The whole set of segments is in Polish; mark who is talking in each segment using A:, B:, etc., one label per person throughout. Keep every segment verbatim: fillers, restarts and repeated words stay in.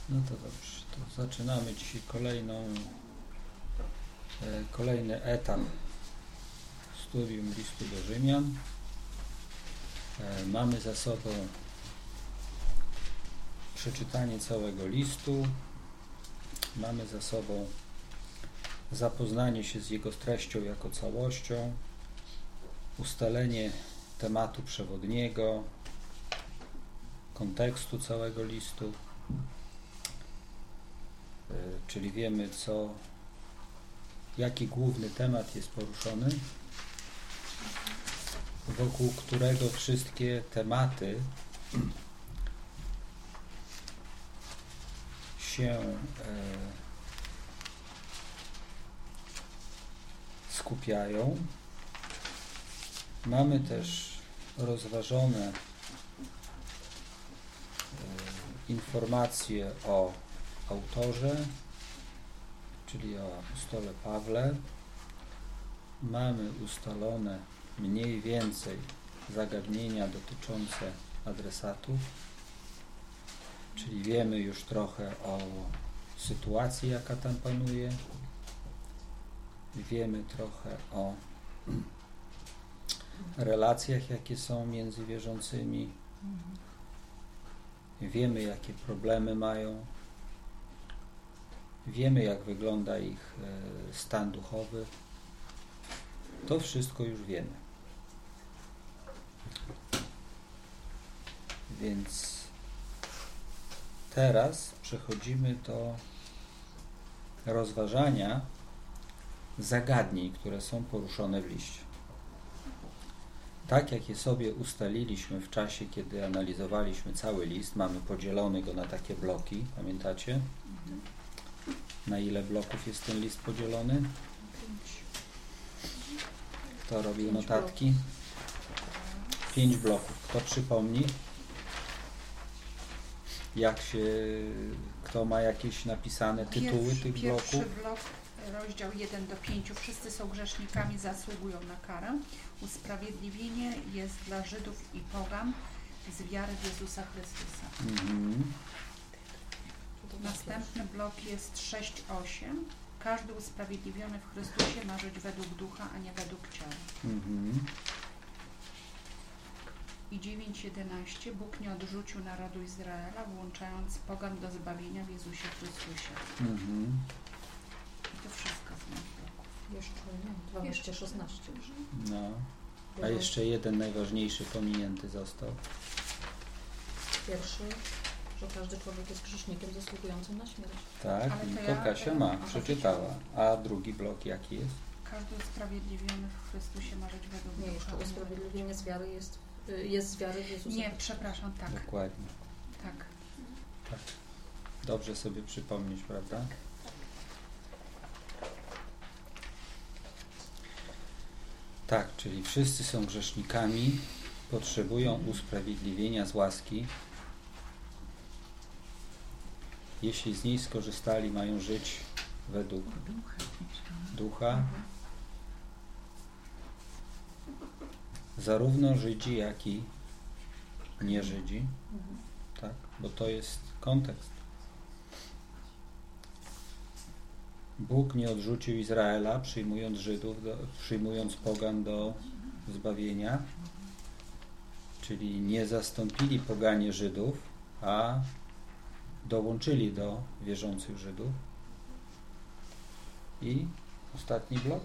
A: No to dobrze, to zaczynamy dzisiaj kolejną, e, kolejny etap studium listu do Rzymian. E, mamy za sobą przeczytanie całego listu, mamy za sobą zapoznanie się z jego treścią jako całością, ustalenie tematu przewodniego, kontekstu całego listu, czyli wiemy, co, jaki główny temat jest poruszony, wokół którego wszystkie tematy się e, skupiają. Mamy też rozważone e, informacje o autorze, czyli o apostole Pawle. Mamy ustalone mniej więcej zagadnienia dotyczące adresatów, czyli wiemy już trochę o sytuacji, jaka tam panuje. Wiemy trochę o relacjach, jakie są między wierzącymi. Wiemy, jakie problemy mają. Wiemy, jak wygląda ich stan duchowy. To wszystko już wiemy. Więc teraz przechodzimy do rozważania zagadnień, które są poruszone w liście. Tak jak je sobie ustaliliśmy w czasie, kiedy analizowaliśmy cały list, mamy podzielony go na takie bloki, pamiętacie? Na ile bloków jest ten list podzielony? Kto robił notatki? Pięć bloków. Kto przypomni? Jak się, kto ma jakieś napisane tytuły
B: Pierwszy,
A: tych bloków?
B: Pierwszy blok, rozdział jeden do pięciu. Wszyscy są grzesznikami, zasługują na karę. Usprawiedliwienie jest dla Żydów i pogan z wiary w Jezusa Chrystusa. Mhm. Następny blok jest sześć osiem. Każdy usprawiedliwiony w Chrystusie ma żyć według ducha, a nie według ciała. Mhm. I dziewięć jedenaście. Bóg nie odrzucił narodu Izraela, włączając pogan do zbawienia w Jezusie Chrystusie. Mhm. I to wszystko z moich bloków.
C: Jeszcze nie, dwanaście szesnaście.
A: No. A jeszcze jeden najważniejszy pominięty został.
C: Pierwszy, że każdy człowiek jest grzesznikiem zasługującym na śmierć.
A: Tak,
B: ale
A: i
B: to
A: to
B: ja,
A: Kasia ma, przeczytała. A drugi blok jaki jest?
B: Każdy usprawiedliwiony w Chrystusie ma żyć według
C: Nie,
B: ducha.
C: jeszcze usprawiedliwienie z wiary jest, jest z wiary w Jezusa.
B: Nie, przepraszam, tak.
A: Dokładnie.
B: Tak.
A: Tak. Dobrze sobie przypomnieć, prawda? Tak, czyli wszyscy są grzesznikami, potrzebują usprawiedliwienia z łaski. Jeśli z niej skorzystali, mają żyć według ducha. Zarówno Żydzi, jak i nie Żydzi. Tak, bo to jest kontekst. Bóg nie odrzucił Izraela, przyjmując Żydów, do, przyjmując pogan do zbawienia, czyli nie zastąpili poganie Żydów, a dołączyli do wierzących Żydów. I ostatni blok.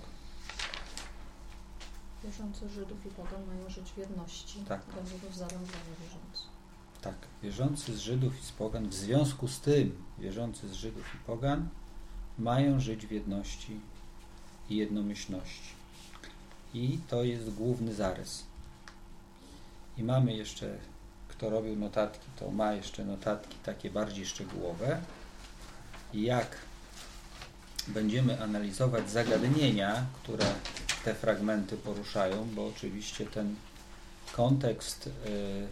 C: Wierzący Żydów i pogan mają żyć w jedności.
A: Tak.
C: Będzie go zarządzanie wierzący.
A: Tak, wierzący z Żydów i z pogan, w związku z tym wierzący z Żydów i pogan mają żyć w jedności i jednomyślności. I to jest główny zarys. I mamy jeszcze, kto robił notatki, to ma jeszcze notatki takie bardziej szczegółowe. I jak będziemy analizować zagadnienia, które te fragmenty poruszają, bo oczywiście ten kontekst yy,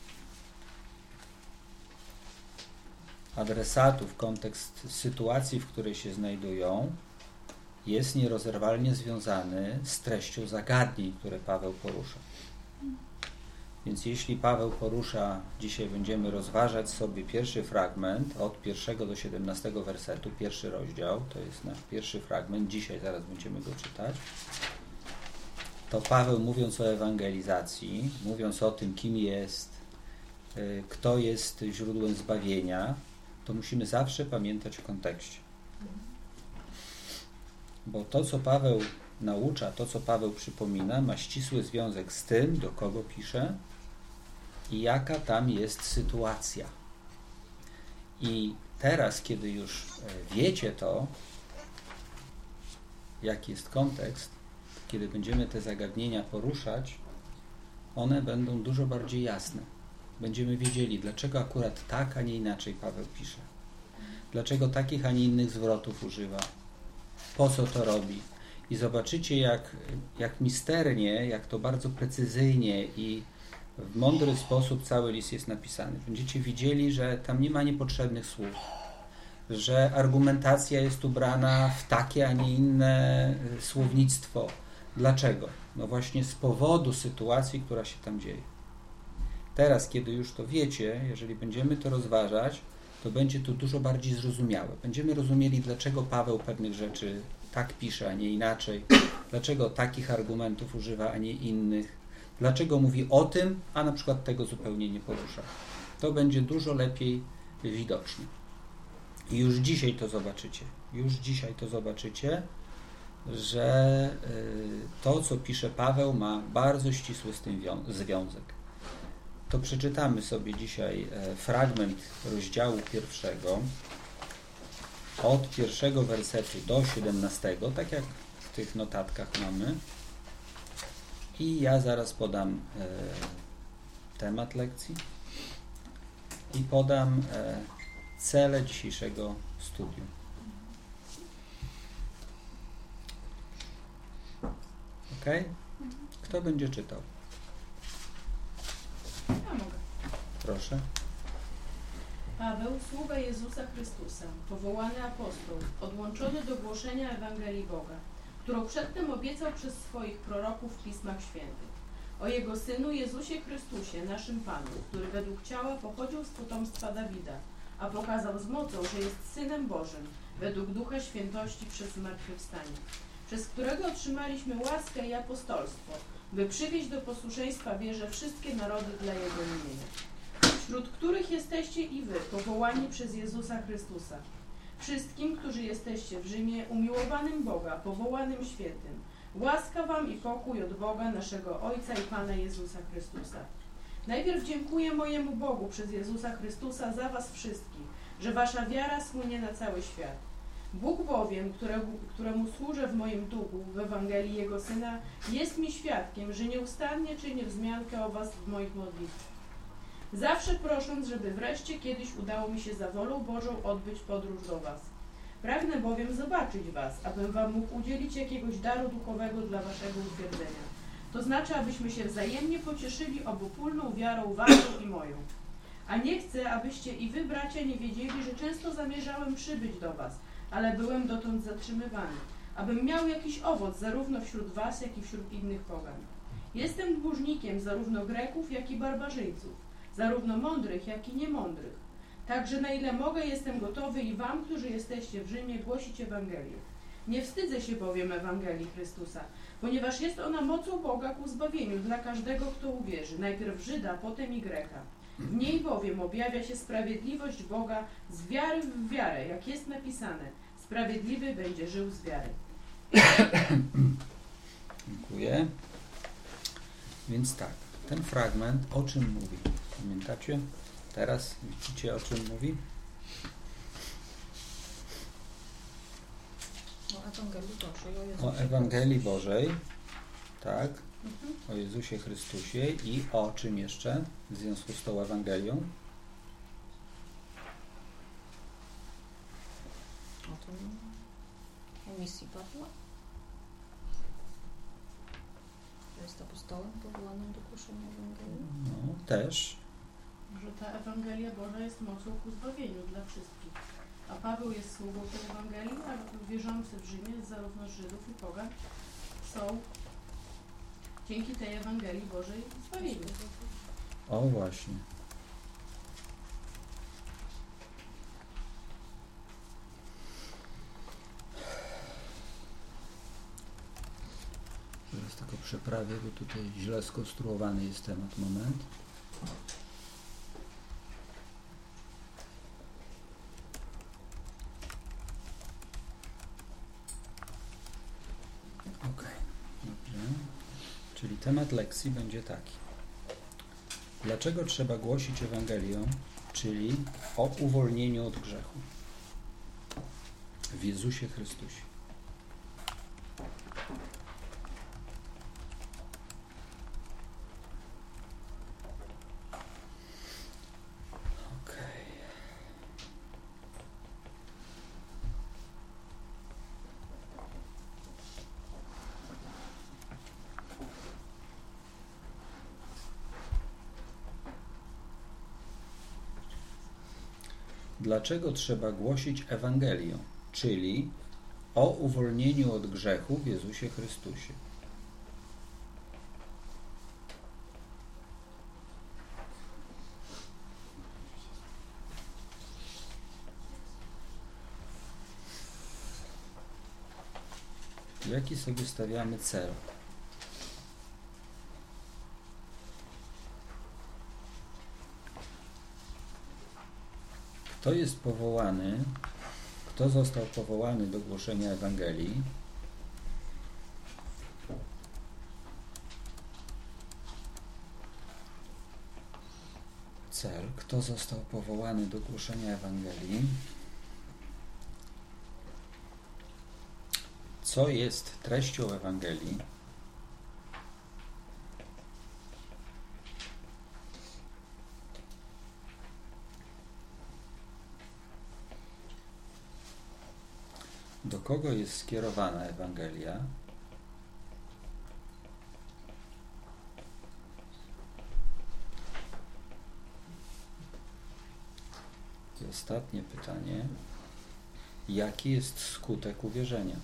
A: adresatów, kontekst sytuacji, w której się znajdują, jest nierozerwalnie związany z treścią zagadnień, które Paweł porusza. Więc jeśli Paweł porusza, dzisiaj będziemy rozważać sobie pierwszy fragment od pierwszego do siedemnastego wersetu, pierwszy rozdział, to jest nasz pierwszy fragment, dzisiaj zaraz będziemy go czytać, to Paweł, mówiąc o ewangelizacji, mówiąc o tym, kim jest, kto jest źródłem zbawienia, to musimy zawsze pamiętać o kontekście. Bo to, co Paweł naucza, to, co Paweł przypomina, ma ścisły związek z tym, do kogo pisze i jaka tam jest sytuacja. I teraz, kiedy już wiecie to, jaki jest kontekst, kiedy będziemy te zagadnienia poruszać, one będą dużo bardziej jasne. Będziemy wiedzieli, dlaczego akurat tak, a nie inaczej Paweł pisze. Dlaczego takich, a nie innych zwrotów używa. Po co to robi. I zobaczycie, jak, jak misternie, jak to bardzo precyzyjnie i w mądry sposób cały list jest napisany. Będziecie widzieli, że tam nie ma niepotrzebnych słów, że argumentacja jest ubrana w takie, a nie inne słownictwo. Dlaczego? No właśnie z powodu sytuacji, która się tam dzieje. Teraz, kiedy już to wiecie, jeżeli będziemy to rozważać, to będzie to dużo bardziej zrozumiałe. Będziemy rozumieli, dlaczego Paweł pewnych rzeczy tak pisze, a nie inaczej. Dlaczego takich argumentów używa, a nie innych. Dlaczego mówi o tym, a na przykład tego zupełnie nie porusza. To będzie dużo lepiej widoczne. I już dzisiaj to zobaczycie. Już dzisiaj to zobaczycie, że to, co pisze Paweł, ma bardzo ścisły z tym związek. To przeczytamy sobie dzisiaj fragment rozdziału pierwszego, od pierwszego wersetu do siedemnastego, tak jak w tych notatkach mamy. I ja zaraz podam e, temat lekcji i podam e, cele dzisiejszego studium. Ok? Kto będzie czytał?
D: Ja mogę.
A: Proszę.
D: Paweł, sługa Jezusa Chrystusa, powołany apostoł, odłączony do głoszenia Ewangelii Boga, którą przedtem obiecał przez swoich proroków w Pismach Świętych. O Jego Synu Jezusie Chrystusie, naszym Panu, który według ciała pochodził z potomstwa Dawida, a pokazał z mocą, że jest Synem Bożym, według Ducha Świętości przez zmartwychwstanie, przez którego otrzymaliśmy łaskę i apostolstwo, by przywieźć do posłuszeństwa wierze wszystkie narody dla Jego imienia, wśród których jesteście i wy, powołani przez Jezusa Chrystusa. Wszystkim, którzy jesteście w Rzymie, umiłowanym Boga, powołanym świętym, łaska wam i pokój od Boga, naszego Ojca i Pana Jezusa Chrystusa. Najpierw dziękuję mojemu Bogu przez Jezusa Chrystusa za was wszystkich, że wasza wiara słynie na cały świat. Bóg bowiem, któremu, któremu służę w moim duchu, w Ewangelii Jego Syna, jest mi świadkiem, że nieustannie czynię wzmiankę o was w moich modlitwach. Zawsze prosząc, żeby wreszcie kiedyś udało mi się za wolą Bożą odbyć podróż do was. Pragnę bowiem zobaczyć was, abym wam mógł udzielić jakiegoś daru duchowego dla waszego utwierdzenia. To znaczy, abyśmy się wzajemnie pocieszyli obopólną wiarą waszą i moją. A nie chcę, abyście i wy, bracia, nie wiedzieli, że często zamierzałem przybyć do was, ale byłem dotąd zatrzymywany, abym miał jakiś owoc zarówno wśród was, jak i wśród innych pogan. Jestem dłużnikiem zarówno Greków, jak i barbarzyńców, zarówno mądrych, jak i niemądrych. Także na ile mogę, jestem gotowy i wam, którzy jesteście w Rzymie, głosić Ewangelię. Nie wstydzę się bowiem Ewangelii Chrystusa, ponieważ jest ona mocą Boga ku zbawieniu dla każdego, kto uwierzy, najpierw Żyda, potem i Greka. W niej bowiem objawia się sprawiedliwość Boga z wiary w wiarę, jak jest napisane. Sprawiedliwy będzie żył z wiary.
A: Dziękuję. Więc tak, ten fragment o czym mówi? Pamiętacie? Teraz widzicie, o czym mówi?
C: O Ewangelii Bożej. O, Jezusie
A: o Ewangelii
C: Chrystusie.
A: Bożej, tak,
D: Mhm.
A: o Jezusie Chrystusie i o czym jeszcze w związku z tą Ewangelią?
C: O tym, o misji Pawła. Jest apostołem powołanym do głoszenia Ewangelii.
A: No, też.
D: Że ta Ewangelia Boża jest mocą ku zbawieniu dla wszystkich. A Paweł jest sługą tej Ewangelii, a wierzący w Rzymie, zarówno Żydów i pogan, są dzięki tej Ewangelii Bożej zbawieni.
A: O właśnie. Teraz tylko przeprawię, bo tutaj źle skonstruowany jest temat. Moment. Ok, dobrze. Czyli temat lekcji będzie taki. Dlaczego trzeba głosić Ewangelię, czyli o uwolnieniu od grzechu w Jezusie Chrystusie? Dlaczego trzeba głosić Ewangelię, czyli o uwolnieniu od grzechu w Jezusie Chrystusie? Jaki sobie stawiamy cel? Kto jest powołany, kto został powołany do głoszenia Ewangelii? Cel, kto został powołany do głoszenia Ewangelii? Co jest treścią Ewangelii? Do kogo jest skierowana Ewangelia? I ostatnie pytanie. Jaki jest skutek uwierzenia?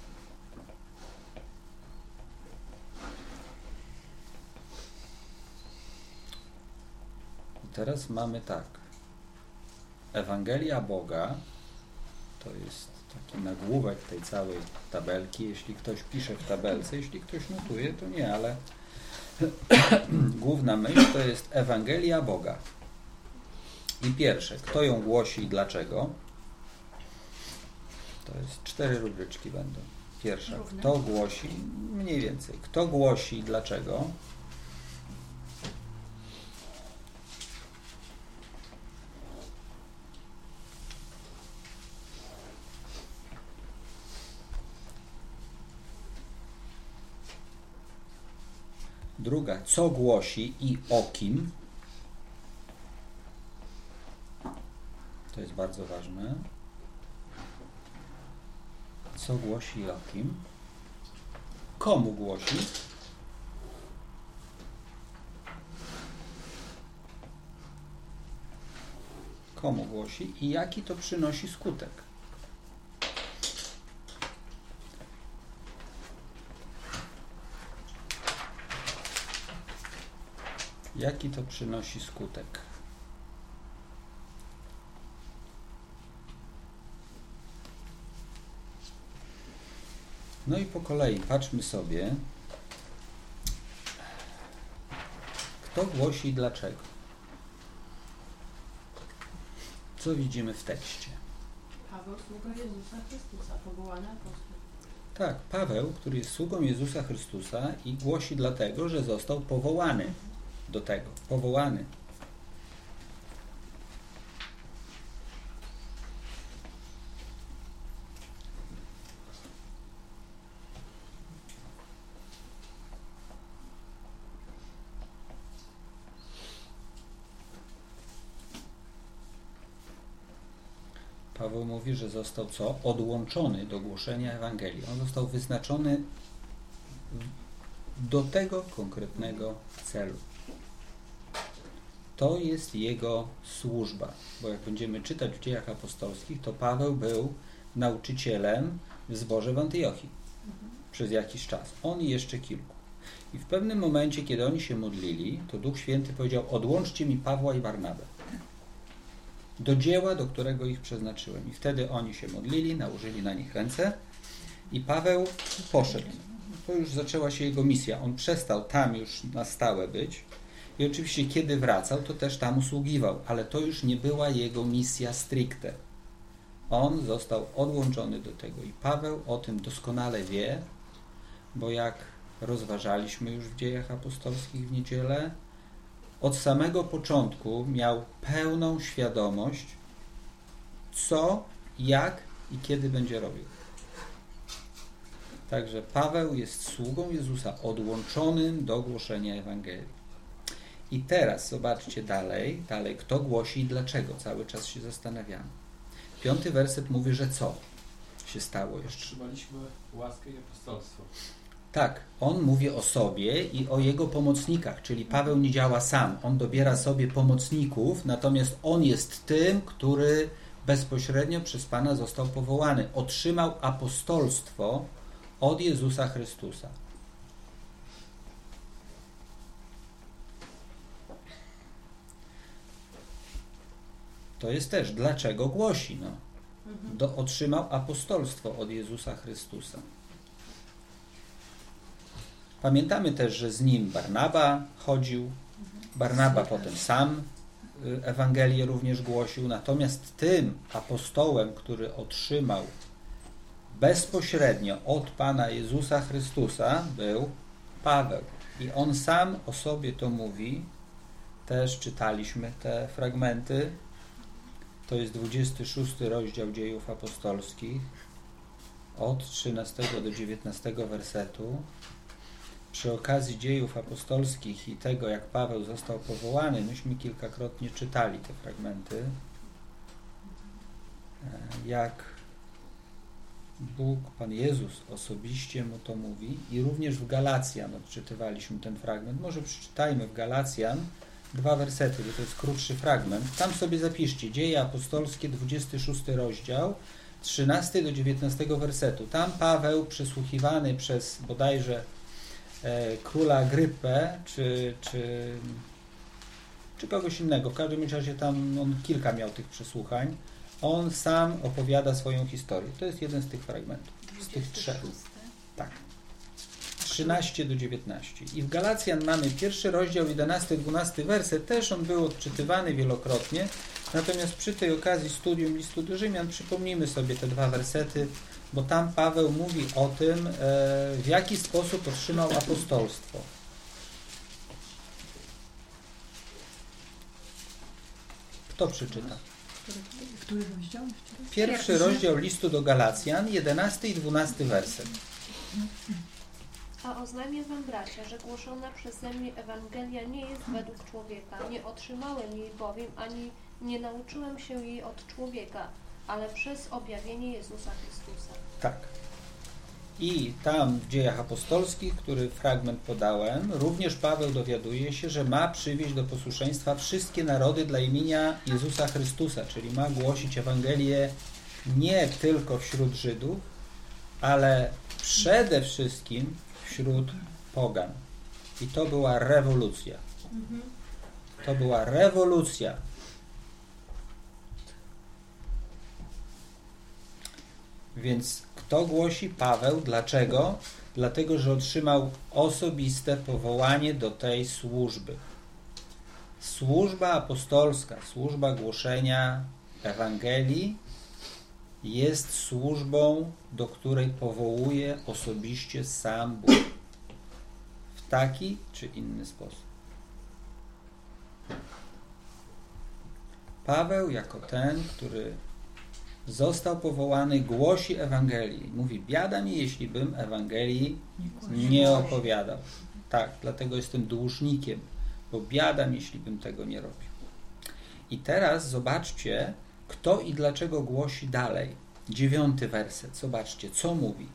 A: I teraz mamy tak. Ewangelia Boga to jest taki nagłówek tej całej tabelki. Jeśli ktoś pisze w tabelce, jeśli ktoś notuje, to nie, ale główna myśl to jest Ewangelia Boga. I pierwsze, kto ją głosi i dlaczego? To jest cztery rubryczki będą. Pierwsza, kto głosi, mniej więcej, kto głosi i dlaczego? Druga, co głosi i o kim? To jest bardzo ważne. Co głosi i o kim? Komu głosi? Komu głosi i jaki to przynosi skutek? Jaki to przynosi skutek? No i po kolei patrzmy sobie, kto głosi i dlaczego. Co widzimy w tekście?
D: Paweł, sługa Jezusa Chrystusa, powołany apostoł.
A: Tak, Paweł, który jest sługą Jezusa Chrystusa i głosi dlatego, że został powołany do tego. Powołany. Paweł mówi, że został co? Odłączony do głoszenia Ewangelii. On został wyznaczony do tego konkretnego celu. To jest jego służba, bo jak będziemy czytać w Dziejach Apostolskich, to Paweł był nauczycielem w zborze w Antiochii mhm. przez jakiś czas. On i jeszcze kilku. I w pewnym momencie, kiedy oni się modlili, to Duch Święty powiedział: odłączcie mi Pawła i Barnabę do dzieła, do którego ich przeznaczyłem. I wtedy oni się modlili, nałożyli na nich ręce i Paweł poszedł. To już zaczęła się jego misja. On przestał tam już na stałe być i oczywiście kiedy wracał, to też tam usługiwał, ale to już nie była jego misja stricte. On został odłączony do tego i Paweł o tym doskonale wie, bo jak rozważaliśmy już w Dziejach Apostolskich w niedzielę, od samego początku miał pełną świadomość, co, jak i kiedy będzie robił. Także Paweł jest sługą Jezusa, odłączonym do głoszenia Ewangelii. I teraz zobaczcie dalej, dalej, kto głosi i dlaczego. Cały czas się zastanawiamy. Piąty werset mówi, że co się stało jeszcze.
E: Otrzymaliśmy łaskę i apostolstwo.
A: Tak, on mówi o sobie i o jego pomocnikach, czyli Paweł nie działa sam. On dobiera sobie pomocników, natomiast on jest tym, który bezpośrednio przez Pana został powołany. Otrzymał apostolstwo od Jezusa Chrystusa. To jest też, dlaczego głosi. No. Do, otrzymał apostolstwo od Jezusa Chrystusa. Pamiętamy też, że z nim Barnaba chodził. Barnaba potem sam Ewangelię również głosił. Natomiast tym apostołem, który otrzymał bezpośrednio od Pana Jezusa Chrystusa, był Paweł. I on sam o sobie to mówi. Też czytaliśmy te fragmenty. To jest dwudziesty szósty rozdział Dziejów Apostolskich, od trzynastego do dziewiętnastego wersetu. Przy okazji Dziejów Apostolskich i tego, jak Paweł został powołany, myśmy kilkakrotnie czytali te fragmenty. Jak Bóg, Pan Jezus osobiście mu to mówi. I również w Galacjan odczytywaliśmy ten fragment. Może przeczytajmy w Galacjan dwa wersety, bo to jest krótszy fragment. Tam sobie zapiszcie. Dzieje Apostolskie, dwudziesty szósty rozdział, trzynasty do dziewiętnastego wersetu. Tam Paweł, przesłuchiwany przez bodajże e, króla Agrypę, czy, czy, czy kogoś innego, w każdym razie tam on kilka miał tych przesłuchań, on sam opowiada swoją historię. To jest jeden z tych fragmentów, z tych trzech. Tak. trzynaście do dziewiętnastu. I w Galacjan mamy pierwszy rozdział, jedenasty dwunasty werset. Też on był odczytywany wielokrotnie. Natomiast przy tej okazji studium listu do Rzymian przypomnijmy sobie te dwa wersety, bo tam Paweł mówi o tym, w jaki sposób otrzymał apostolstwo. Kto przeczyta?
B: Który rozdział?
A: Pierwszy rozdział listu do Galacjan, jedenasty i dwunasty werset.
F: A oznajmię wam, bracia, że głoszona przeze mnie Ewangelia nie jest według człowieka. Nie otrzymałem jej bowiem, ani nie nauczyłem się jej od człowieka, ale przez objawienie Jezusa Chrystusa.
A: Tak. I tam w Dziejach Apostolskich, który fragment podałem, również Paweł dowiaduje się, że ma przywieźć do posłuszeństwa wszystkie narody dla imienia Jezusa Chrystusa, czyli ma głosić Ewangelię nie tylko wśród Żydów, ale przede wszystkim wśród pogan. I to była rewolucja. To była rewolucja. Więc kto głosi? Paweł. Dlaczego? Dlatego, że otrzymał osobiste powołanie do tej służby. Służba apostolska, służba głoszenia Ewangelii jest służbą, do której powołuje osobiście sam Bóg. W taki czy inny sposób. Paweł jako ten, który został powołany, głosi Ewangelię. Mówi, biada mi, jeśli bym Ewangelii nie opowiadał. Tak, dlatego jestem dłużnikiem, bo biada mi, jeśli bym tego nie robił. I teraz zobaczcie, kto i dlaczego głosi dalej. Dziewiąty werset. Zobaczcie, co mówi.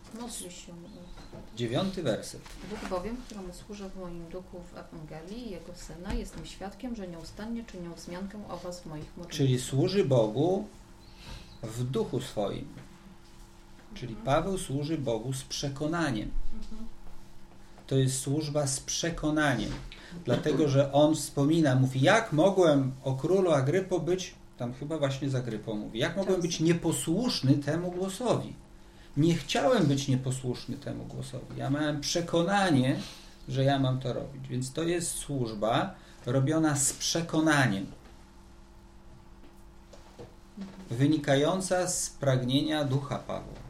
C: Modli się.
A: Dziewiąty werset.
C: Bóg bowiem, któremu służę w moim duchu w Ewangelii i Jego Syna, jestem świadkiem, że nieustannie czynią wzmiankę o was w moich modlitwach.
A: Czyli służy Bogu w duchu swoim. Czyli Paweł służy Bogu z przekonaniem. To jest służba z przekonaniem. Dlatego, że on wspomina, mówi, jak mogłem o królu Agrypo być, tam chyba właśnie z Agrypą mówi, jak mogłem być nieposłuszny temu głosowi. Nie chciałem być nieposłuszny temu głosowi. Ja miałem przekonanie, że ja mam to robić. Więc to jest służba robiona z przekonaniem. Wynikająca z pragnienia ducha Pawła.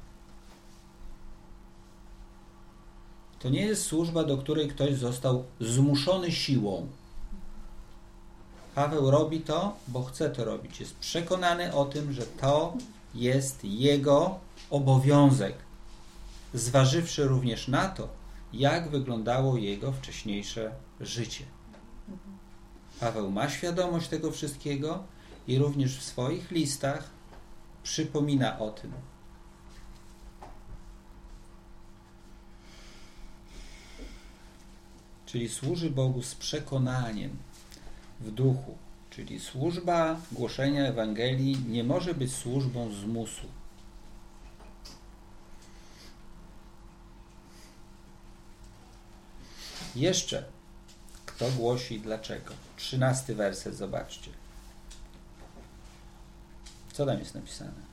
A: To nie jest służba, do której ktoś został zmuszony siłą. Paweł robi to, bo chce to robić. Jest przekonany o tym, że to jest jego obowiązek. Zważywszy również na to, jak wyglądało jego wcześniejsze życie. Paweł ma świadomość tego wszystkiego i również w swoich listach przypomina o tym. Czyli służy Bogu z przekonaniem w duchu. Czyli służba głoszenia Ewangelii nie może być służbą zmusu. Jeszcze kto głosi i dlaczego? Trzynasty werset, zobaczcie. Co tam jest napisane?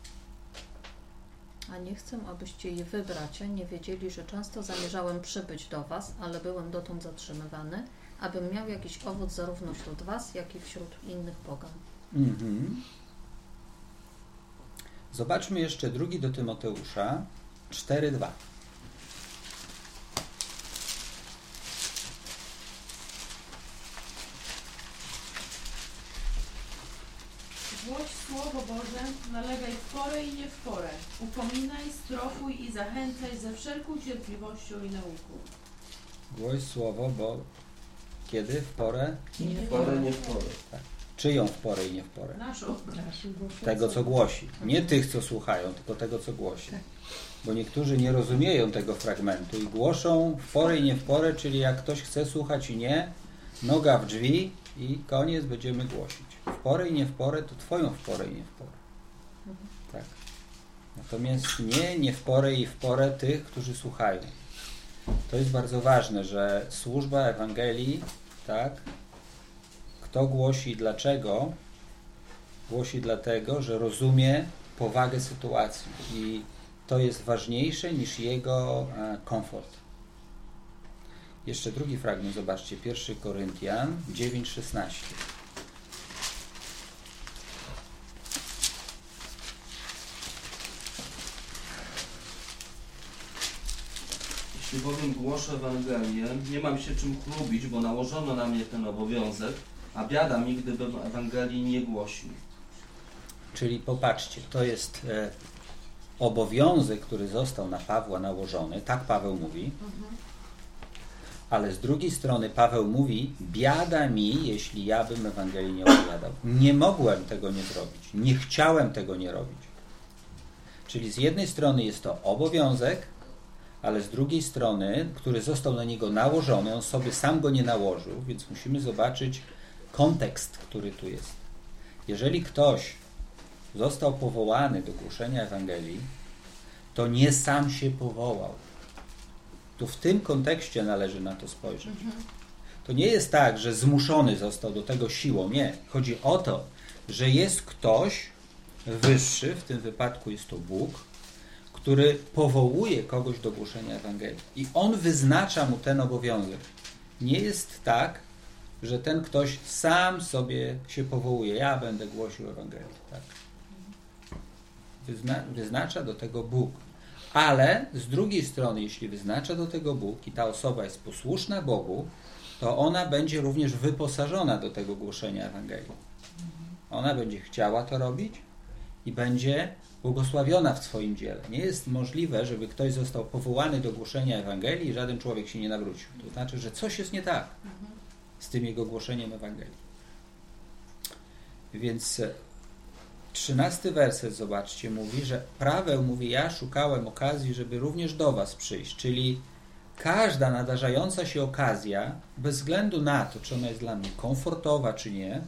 C: A nie chcę, abyście i wy, bracia, nie wiedzieli, że często zamierzałem przybyć do was, ale byłem dotąd zatrzymywany, abym miał jakiś owoc zarówno wśród was, jak i wśród innych pogan.
A: Mhm. Zobaczmy jeszcze drugi do Tymoteusza cztery dwa.
D: Głoś Słowo Boże, nalegaj w porę i nie w porę. Upominaj, strofuj i zachęcaj ze wszelką cierpliwością i nauką.
A: Głoś słowo, bo kiedy? W porę?
G: Nie w porę, nie w porę.
A: Tak. Czyją w porę i nie w porę?
D: Naszą.
A: Tego, co głosi. Nie tych, co słuchają, tylko tego, co głosi. Bo niektórzy nie rozumieją tego fragmentu i głoszą w porę i nie w porę, czyli jak ktoś chce słuchać i nie, noga w drzwi i koniec, będziemy głosić. W porę i nie w porę, to twoją w porę i nie w porę. Tak. Natomiast nie, nie w porę i w porę tych, którzy słuchają. To jest bardzo ważne, że służba Ewangelii, tak, kto głosi i dlaczego, głosi dlatego, że rozumie powagę sytuacji i to jest ważniejsze niż jego e, komfort. Jeszcze drugi fragment, zobaczcie, pierwszy Koryntian dziewięć szesnaście.
G: Jeśli bowiem głoszę Ewangelię, nie mam się czym chlubić, bo nałożono na mnie ten obowiązek, a biada mi, gdybym Ewangelii nie głosił.
A: Czyli popatrzcie, to jest e, obowiązek, który został na Pawła nałożony, tak Paweł mówi, mhm. Ale z drugiej strony Paweł mówi, biada mi, jeśli ja bym Ewangelii nie opowiadał. Nie mogłem tego nie zrobić, nie chciałem tego nie robić. Czyli z jednej strony jest to obowiązek, ale z drugiej strony, który został na niego nałożony, on sobie sam go nie nałożył, więc musimy zobaczyć kontekst, który tu jest. Jeżeli ktoś został powołany do głoszenia Ewangelii, to nie sam się powołał. To w tym kontekście należy na to spojrzeć. To nie jest tak, że zmuszony został do tego siłą. Nie. Chodzi o to, że jest ktoś wyższy, w tym wypadku jest to Bóg, który powołuje kogoś do głoszenia Ewangelii. I on wyznacza mu ten obowiązek. Nie jest tak, że ten ktoś sam sobie się powołuje. Ja będę głosił Ewangelię. Tak. Wyzna- wyznacza do tego Bóg. Ale z drugiej strony, jeśli wyznacza do tego Bóg i ta osoba jest posłuszna Bogu, to ona będzie również wyposażona do tego głoszenia Ewangelii. Ona będzie chciała to robić i będzie błogosławiona w swoim dziele. Nie jest możliwe, żeby ktoś został powołany do głoszenia Ewangelii i żaden człowiek się nie nawrócił. To znaczy, że coś jest nie tak z tym jego głoszeniem Ewangelii. Więc Trzynasty werset, zobaczcie, mówi, że Paweł mówi, ja szukałem okazji, żeby również do was przyjść, czyli każda nadarzająca się okazja, bez względu na to, czy ona jest dla mnie komfortowa, czy nie,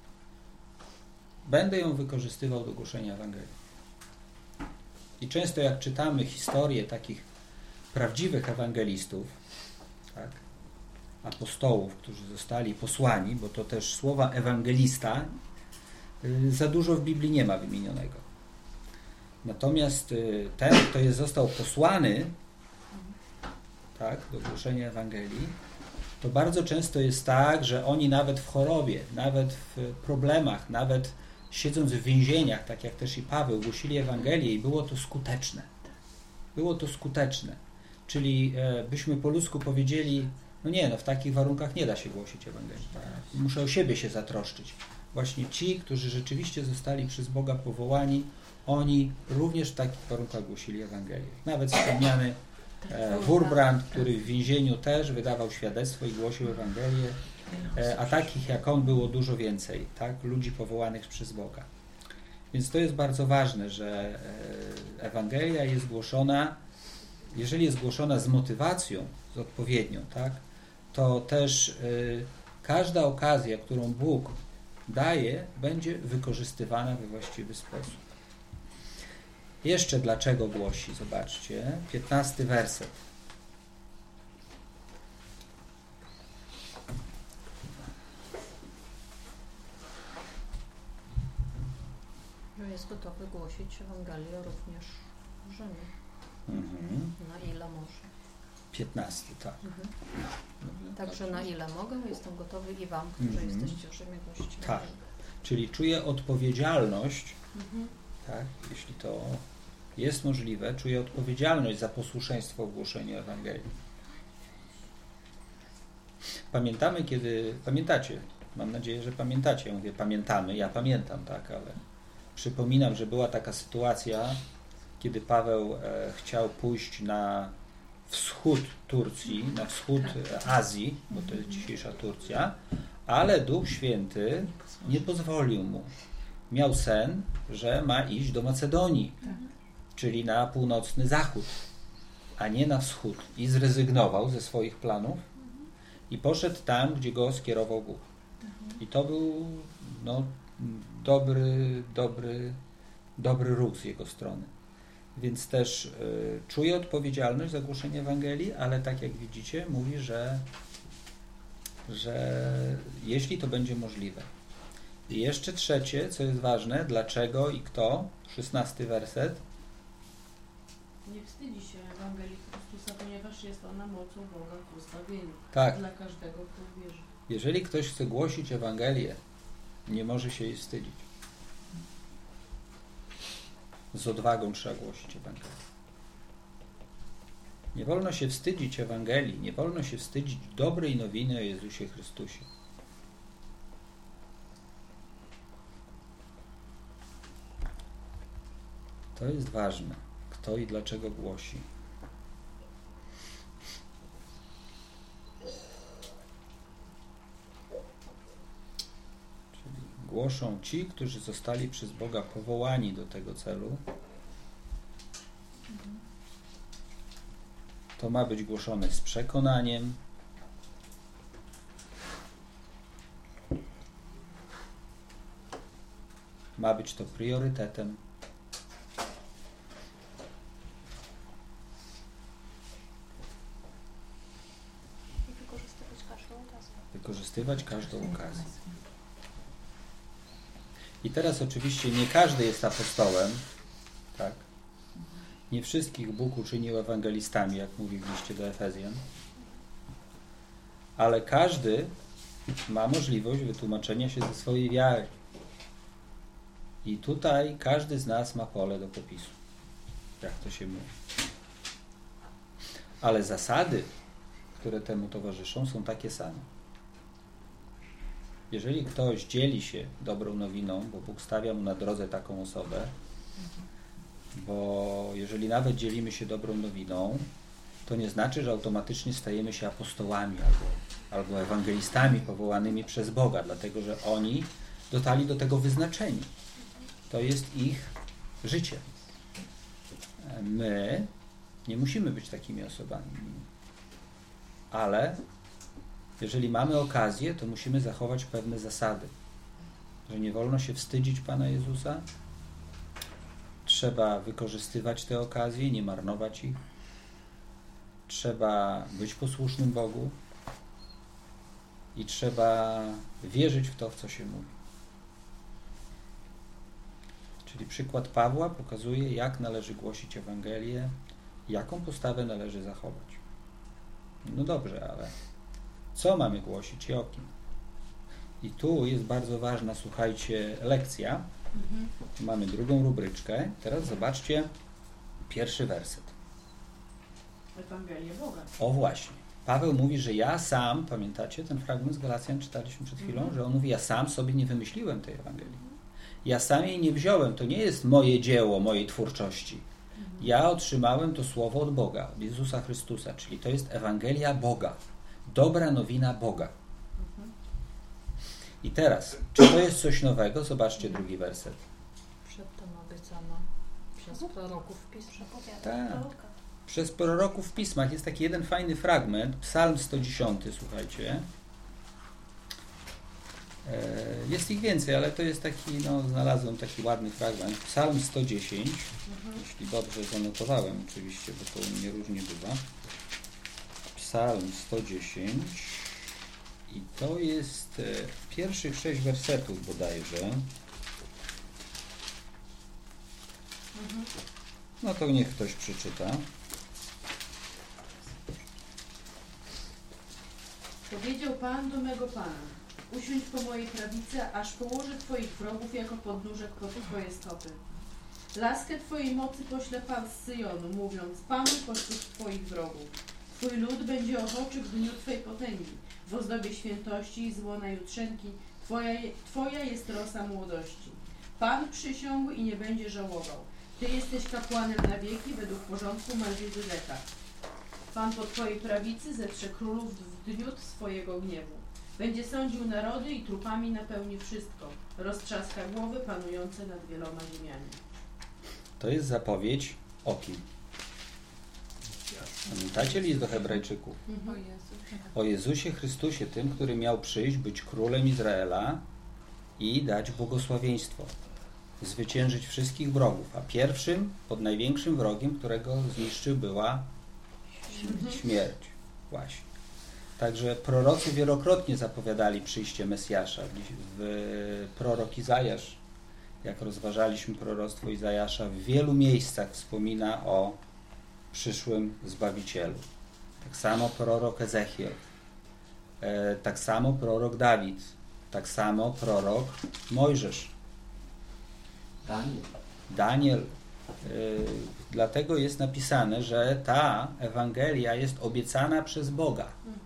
A: będę ją wykorzystywał do głoszenia Ewangelii. I często jak czytamy historię takich prawdziwych ewangelistów, tak, apostołów, którzy zostali posłani, bo to też słowa ewangelista y, za dużo w Biblii nie ma wymienionego. Natomiast y, ten, kto jest, został posłany, tak, do głoszenia Ewangelii, to bardzo często jest tak, że oni nawet w chorobie, nawet w problemach, nawet siedząc w więzieniach, tak jak też i Paweł, głosili Ewangelię i było to skuteczne. Było to skuteczne. Czyli e, byśmy po ludzku powiedzieli, no nie, no w takich warunkach nie da się głosić Ewangelii. Muszę o siebie się zatroszczyć. Właśnie ci, którzy rzeczywiście zostali przez Boga powołani, oni również w takich warunkach głosili Ewangelię. Nawet wspomniany e, Wurbrand, który w więzieniu też wydawał świadectwo i głosił Ewangelię, e, a takich jak on było dużo więcej, tak? Ludzi powołanych przez Boga. Więc to jest bardzo ważne, że e, Ewangelia jest głoszona, jeżeli jest głoszona z motywacją, z odpowiednią, tak? To też e, każda okazja, którą Bóg daje, będzie wykorzystywana we właściwy sposób. Jeszcze dlaczego głosi? Zobaczcie, piętnasty werset.
C: Że jest gotowy głosić Ewangelię również w Rzymie.
A: Mhm.
C: Na ile może.
A: piętnasty, tak.
C: Mhm. Także na ile mogę, jestem gotowy i wam, którzy
A: Mhm.
C: jesteście w Rzymie, głosić
A: Tak.
C: Ewangelię.
A: Czyli czuję odpowiedzialność,
C: Mhm.
A: tak, jeśli to jest możliwe, czuję odpowiedzialność za posłuszeństwo w głoszeniu Ewangelii. Pamiętamy, kiedy... Pamiętacie, mam nadzieję, że pamiętacie. Ja mówię, pamiętamy, ja pamiętam, tak, ale przypominam, że była taka sytuacja, kiedy Paweł e, chciał pójść na wschód Turcji, na wschód Azji, bo to jest dzisiejsza Turcja, ale Duch Święty nie pozwolił mu. Miał sen, że ma iść do Macedonii, czyli na północny zachód, a nie na wschód. I zrezygnował ze swoich planów i poszedł tam, gdzie go skierował Bóg. I to był no, dobry, dobry, dobry ruch z jego strony. Więc też y, czuje odpowiedzialność za głoszenie Ewangelii, ale tak jak widzicie, mówi, że, że jeśli to będzie możliwe. I jeszcze trzecie, co jest ważne, dlaczego i kto, szesnasty werset.
D: Nie wstydzi się Ewangelii Chrystusa, ponieważ jest ona mocą Boga ku zbawieniu
A: Tak.
D: dla każdego, kto wierzy.
A: Jeżeli ktoś chce głosić Ewangelię, nie może się jej wstydzić. Z odwagą trzeba głosić Ewangelię. Nie wolno się wstydzić Ewangelii, nie wolno się wstydzić dobrej nowiny o Jezusie Chrystusie. To jest ważne, kto i dlaczego głosi. Czyli głoszą ci, którzy zostali przez Boga powołani do tego celu. To ma być głoszone z przekonaniem, ma być to priorytetem.
F: Wykorzystywać każdą okazję.
A: Wykorzystywać każdą okazję. I teraz oczywiście nie każdy jest apostołem, tak? Nie wszystkich Bóg uczynił ewangelistami, jak mówi w liście do Efezjan, ale każdy ma możliwość wytłumaczenia się ze swojej wiary. I tutaj każdy z nas ma pole do popisu, jak to się mówi. Ale zasady, które temu towarzyszą, są takie same. Jeżeli ktoś dzieli się dobrą nowiną, bo Bóg stawia mu na drodze taką osobę, bo jeżeli nawet dzielimy się dobrą nowiną, to nie znaczy, że automatycznie stajemy się apostołami albo, albo ewangelistami powołanymi przez Boga, dlatego że oni dotarli do tego wyznaczeni. To jest ich życie. My nie musimy być takimi osobami. Ale jeżeli mamy okazję, to musimy zachować pewne zasady. Że nie wolno się wstydzić Pana Jezusa. Trzeba wykorzystywać te okazje, nie marnować ich. Trzeba być posłusznym Bogu. I trzeba wierzyć w to, w co się mówi. Czyli przykład Pawła pokazuje, jak należy głosić Ewangelię, jaką postawę należy zachować. No dobrze, ale co mamy głosić i o kim? I tu jest bardzo ważna, słuchajcie, lekcja. Mhm. Mamy drugą rubryczkę. Teraz zobaczcie pierwszy werset.
D: Ewangelię Boga.
A: O właśnie. Paweł mówi, że ja sam, pamiętacie ten fragment z Galacjan, czytaliśmy przed chwilą, mhm. że on mówi, ja sam sobie nie wymyśliłem tej Ewangelii. Ja sam jej nie wziąłem. To nie jest moje dzieło, mojej twórczości. Mhm. Ja otrzymałem to słowo od Boga, od Jezusa Chrystusa, czyli to jest Ewangelia Boga. Dobra nowina Boga. Mhm. I teraz, czy to jest coś nowego? Zobaczcie drugi werset.
C: Przedtem obiecano przez proroków w Pismach.
A: Tak. Przez proroków w Pismach jest taki jeden fajny fragment, Psalm sto dziesięć, słuchajcie. Jest ich więcej, ale to jest taki, no znalazłem taki ładny fragment. Psalm sto dziesięć, mhm. jeśli dobrze zanotowałem oczywiście, bo to u mnie różnie bywa. Psalm sto dziesięć i to jest pierwszych sześć wersetów bodajże. Mhm. No to niech ktoś przeczyta.
D: Powiedział Pan do mego Pana: usiądź po mojej prawicy, aż położę Twoich wrogów jako podnóżek pod Twoje stopy. Laskę Twojej mocy pośle Pan z Syjonu, mówiąc: panuj pośród Twoich wrogów. Twój lud będzie ochoczy w dniu Twej potęgi, w ozdobie świętości i z łona jutrzenki. Twoja, Twoja jest rosa młodości. Pan przysiągł i nie będzie żałował. Ty jesteś kapłanem na wieki według porządku Melchizedeka. Pan po Twojej prawicy zetrze królów w dniu swojego gniewu. Będzie sądził narody i trupami napełni wszystko. Roztrzaska głowy panujące nad wieloma ziemiami.
A: To jest zapowiedź o kim? Pamiętacie list do Hebrajczyków?
B: Mhm.
A: O Jezusie Chrystusie, tym, który miał przyjść, być królem Izraela i dać błogosławieństwo. Zwyciężyć wszystkich wrogów. A pierwszym, pod największym wrogiem, którego zniszczył, była śmierć. Właśnie. Także prorocy wielokrotnie zapowiadali przyjście Mesjasza. W prorok Izajasz, jak rozważaliśmy proroctwo Izajasza, w wielu miejscach wspomina o przyszłym Zbawicielu. Tak samo prorok Ezechiel, tak samo prorok Dawid, tak samo prorok Mojżesz.
G: Daniel.
A: Daniel. Dlatego jest napisane, że ta Ewangelia jest obiecana przez Boga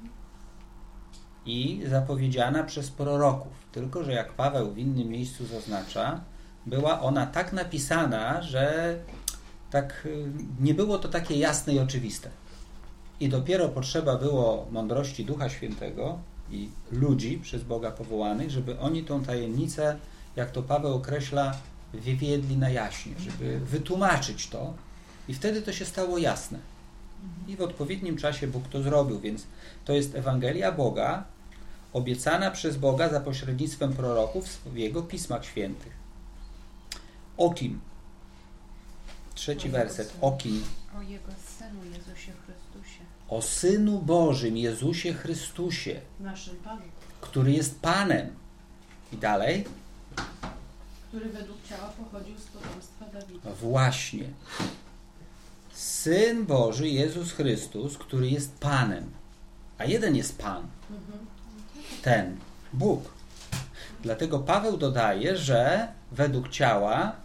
A: i zapowiedziana przez proroków. Tylko że jak Paweł w innym miejscu zaznacza, była ona tak napisana, że tak nie było to takie jasne i oczywiste. I dopiero potrzeba było mądrości Ducha Świętego i ludzi przez Boga powołanych, żeby oni tą tajemnicę, jak to Paweł określa, wywiedli na jaśnie, żeby wytłumaczyć to i wtedy to się stało jasne. I w odpowiednim czasie Bóg to zrobił, więc to jest Ewangelia Boga, obiecana przez Boga za pośrednictwem proroków w Jego Pismach Świętych. O kim? Trzeci werset. O kim?
B: O Jego Synu Jezusie Chrystusie.
A: O Synu Bożym Jezusie Chrystusie,
D: Naszym Panu,
A: który jest Panem. I dalej?
D: Który według ciała pochodził z potomstwa Dawida.
A: Właśnie. Syn Boży Jezus Chrystus, który jest Panem. A jeden jest Pan. Mhm. Ten, Bóg. Dlatego Paweł dodaje, że według ciała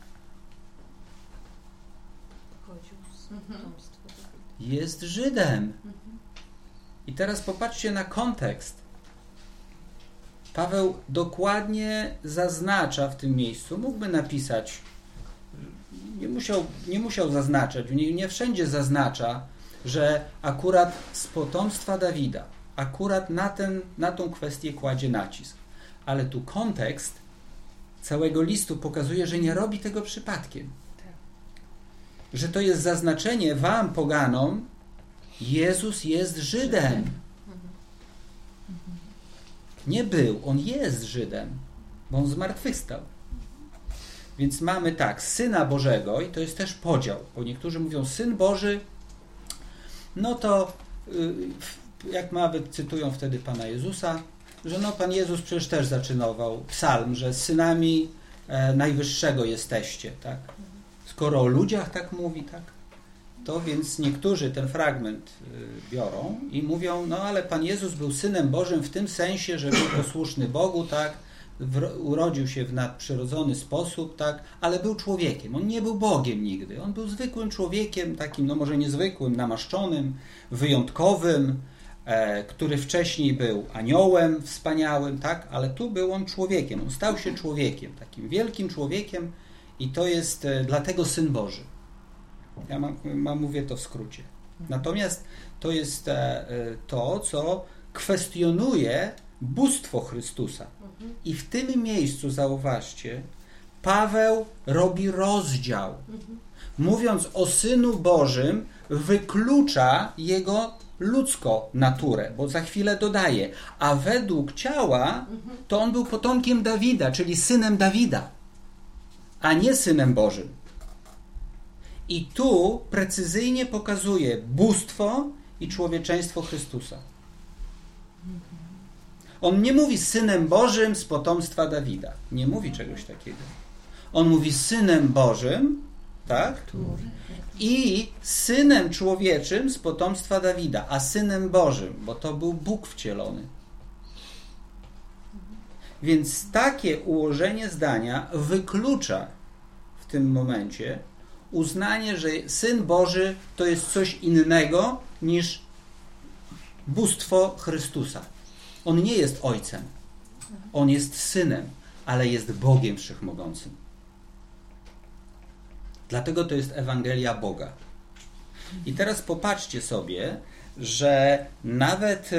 C: pochodził z potomstwa Dawida.
A: Jest Żydem. Mhm. I teraz popatrzcie na kontekst. Paweł dokładnie zaznacza w tym miejscu, mógłby napisać, nie musiał, nie musiał zaznaczać, nie, nie wszędzie zaznacza, że akurat z potomstwa Dawida, akurat na, ten, na tą kwestię kładzie nacisk. Ale tu kontekst całego listu pokazuje, że nie robi tego przypadkiem. Że to jest zaznaczenie wam, poganom, Jezus jest Żydem. Nie był, On jest Żydem, bo On zmartwychwstał. Więc mamy tak, Syna Bożego, i to jest też podział, bo niektórzy mówią, Syn Boży, no to jak nawet cytują wtedy Pana Jezusa, że no Pan Jezus przecież też zaczynował psalm, że synami e, Najwyższego jesteście, tak? Skoro o ludziach tak mówi, tak? To więc niektórzy ten fragment y, biorą i mówią, no ale Pan Jezus był Synem Bożym w tym sensie, że był posłuszny Bogu, tak? W, urodził się w nadprzyrodzony sposób, tak? Ale był człowiekiem. On nie był Bogiem nigdy. On był zwykłym człowiekiem, takim, no może niezwykłym, namaszczonym, wyjątkowym, e, który wcześniej był aniołem wspaniałym, tak? Ale tu był on człowiekiem. On stał się człowiekiem, takim wielkim człowiekiem i to jest e, dlatego Syn Boży. Ja mam, mam, mówię to w skrócie. Natomiast to jest e, to, co kwestionuje bóstwo Chrystusa. I w tym miejscu, zauważcie, Paweł robi rozdział. Mówiąc o Synu Bożym, wyklucza Jego ludzką naturę, bo za chwilę dodaje, a według ciała to On był potomkiem Dawida, czyli synem Dawida, a nie Synem Bożym. I tu precyzyjnie pokazuje bóstwo i człowieczeństwo Chrystusa. On nie mówi Synem Bożym z potomstwa Dawida. Nie mówi czegoś takiego. On mówi Synem Bożym, tak? I Synem Człowieczym z potomstwa Dawida, a Synem Bożym, bo to był Bóg wcielony. Więc takie ułożenie zdania wyklucza w tym momencie uznanie, że Syn Boży to jest coś innego niż bóstwo Chrystusa. On nie jest Ojcem. On jest Synem, ale jest Bogiem Wszechmogącym. Dlatego to jest Ewangelia Boga. I teraz popatrzcie sobie, że nawet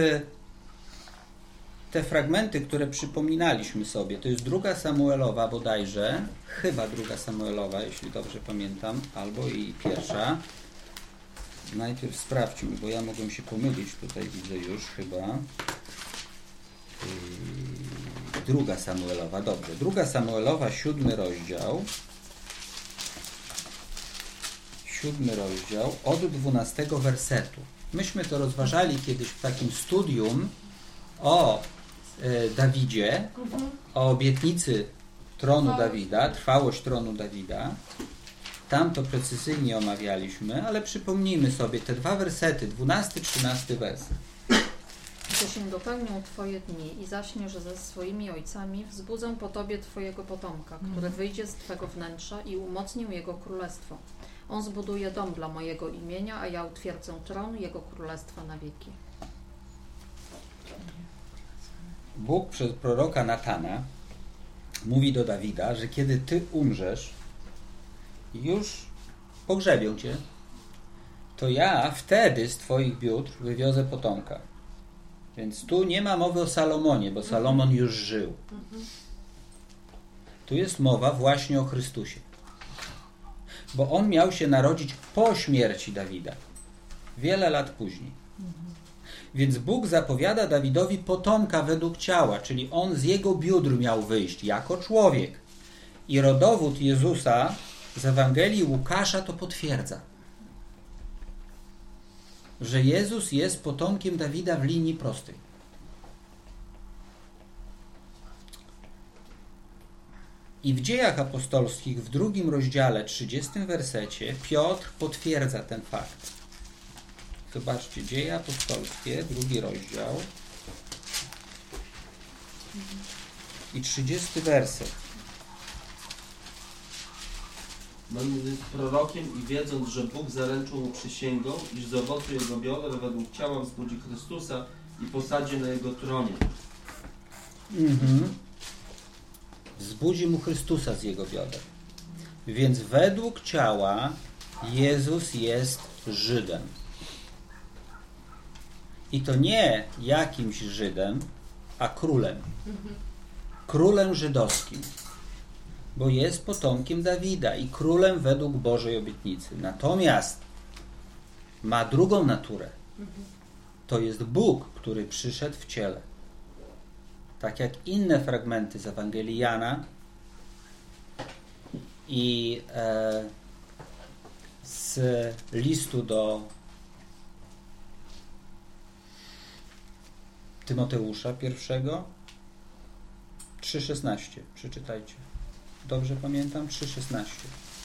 A: te fragmenty, które przypominaliśmy sobie, to jest druga Samuelowa bodajże, chyba druga Samuelowa, jeśli dobrze pamiętam, albo i pierwsza. Najpierw sprawdźmy, bo ja mogłem się pomylić, tutaj widzę już chyba. Druga Samuelowa, dobrze. Druga Samuelowa, siódmy rozdział. Siódmy rozdział, od dwunastego wersetu. Myśmy to rozważali kiedyś w takim studium o e, Dawidzie, o obietnicy tronu Dawida, trwałość tronu Dawida. Tam to precyzyjnie omawialiśmy, ale przypomnijmy sobie te dwa wersety, dwunasty, trzynasty werset.
C: Gdy się dopełnią Twoje dni i zaśniesz ze swoimi ojcami, wzbudzę po Tobie Twojego potomka, który wyjdzie z Twego wnętrza i umocnię Jego królestwo. On zbuduje dom dla mojego imienia, a ja utwierdzę tron Jego królestwa na wieki.
A: Bóg przez proroka Natana mówi do Dawida, że kiedy Ty umrzesz, już pogrzebią Cię, to ja wtedy z Twoich biódr wywiozę potomka. Więc tu nie ma mowy o Salomonie, bo Salomon już żył. Tu jest mowa właśnie o Chrystusie. Bo on miał się narodzić po śmierci Dawida. Wiele lat później. Więc Bóg zapowiada Dawidowi potomka według ciała, czyli on z jego biódr miał wyjść jako człowiek. I rodowód Jezusa z Ewangelii Łukasza to potwierdza. Że Jezus jest potomkiem Dawida w linii prostej. I w Dziejach Apostolskich w drugim rozdziale, trzydziestym wersecie Piotr potwierdza ten fakt. Zobaczcie, Dzieje Apostolskie, drugi rozdział i trzydziesty werset.
G: Będąc prorokiem i wiedząc, że Bóg zaręczył mu przysięgą, iż z owocu jego bioder według ciała wzbudzi Chrystusa i posadzi na jego tronie.
A: Mhm. Wzbudzi mu Chrystusa z jego bioder. Więc według ciała Jezus jest Żydem. I to nie jakimś Żydem, a królem. Królem żydowskim. bo jest potomkiem Dawida i królem według Bożej obietnicy. Natomiast ma drugą naturę. To jest Bóg, który przyszedł w ciele. Tak jak inne fragmenty z Ewangelii Jana i e, z listu do Tymoteusza pierwszego, trzy szesnaście. Przeczytajcie. Dobrze pamiętam? trzy szesnaście.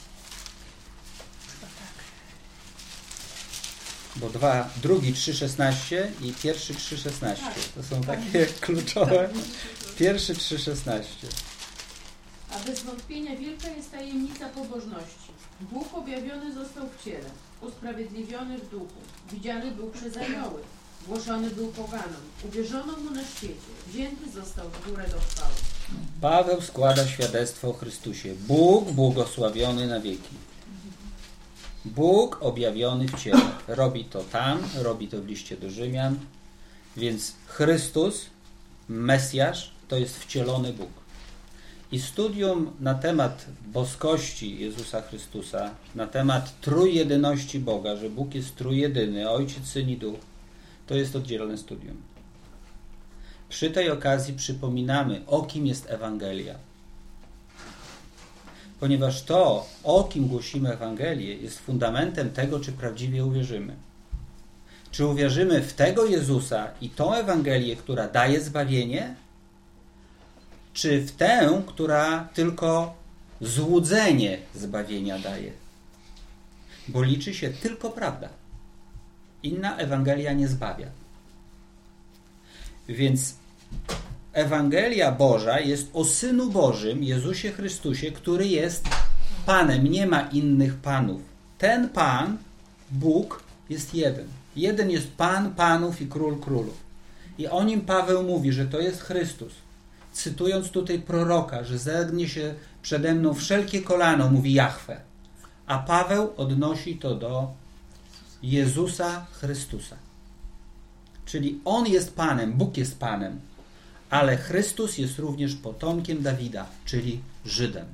A: Bo dwa, drugi trzy szesnaście i pierwszy trzy szesnaście. To są takie kluczowe. Pierwszy trzy szesnaście.
D: A bez wątpienia wielka jest tajemnica pobożności. Bóg objawiony został w ciele, usprawiedliwiony w duchu, widziany był przez anioły, głoszony był poganom, uwierzono mu na świecie, wzięty został w górę do chwały.
A: Paweł składa świadectwo o Chrystusie. Bóg błogosławiony na wieki. Bóg objawiony w ciele. Robi to tam, robi to w liście do Rzymian. Więc Chrystus, Mesjasz, to jest wcielony Bóg. I studium na temat boskości Jezusa Chrystusa, na temat trójjedyności Boga, że Bóg jest trójjedyny, Ojciec, Syn i Duch, to jest oddzielne studium. Przy tej okazji przypominamy, o kim jest Ewangelia. Ponieważ to, o kim głosimy Ewangelię, jest fundamentem tego, czy prawdziwie uwierzymy. Czy uwierzymy w tego Jezusa i tą Ewangelię, która daje zbawienie, czy w tę, która tylko złudzenie zbawienia daje. Bo liczy się tylko prawda. Inna Ewangelia nie zbawia. Więc Ewangelia Boża jest o Synu Bożym, Jezusie Chrystusie, który jest Panem. Nie ma innych Panów. Ten Pan, Bóg, jest jeden. Jeden jest Pan Panów i Król Królów. I o nim Paweł mówi, że to jest Chrystus. Cytując tutaj proroka, że zegnie się przede mną wszelkie kolano, mówi Jahwe. A Paweł odnosi to do Jezusa Chrystusa. Czyli On jest Panem, Bóg jest Panem, ale Chrystus jest również potomkiem Dawida, czyli Żydem.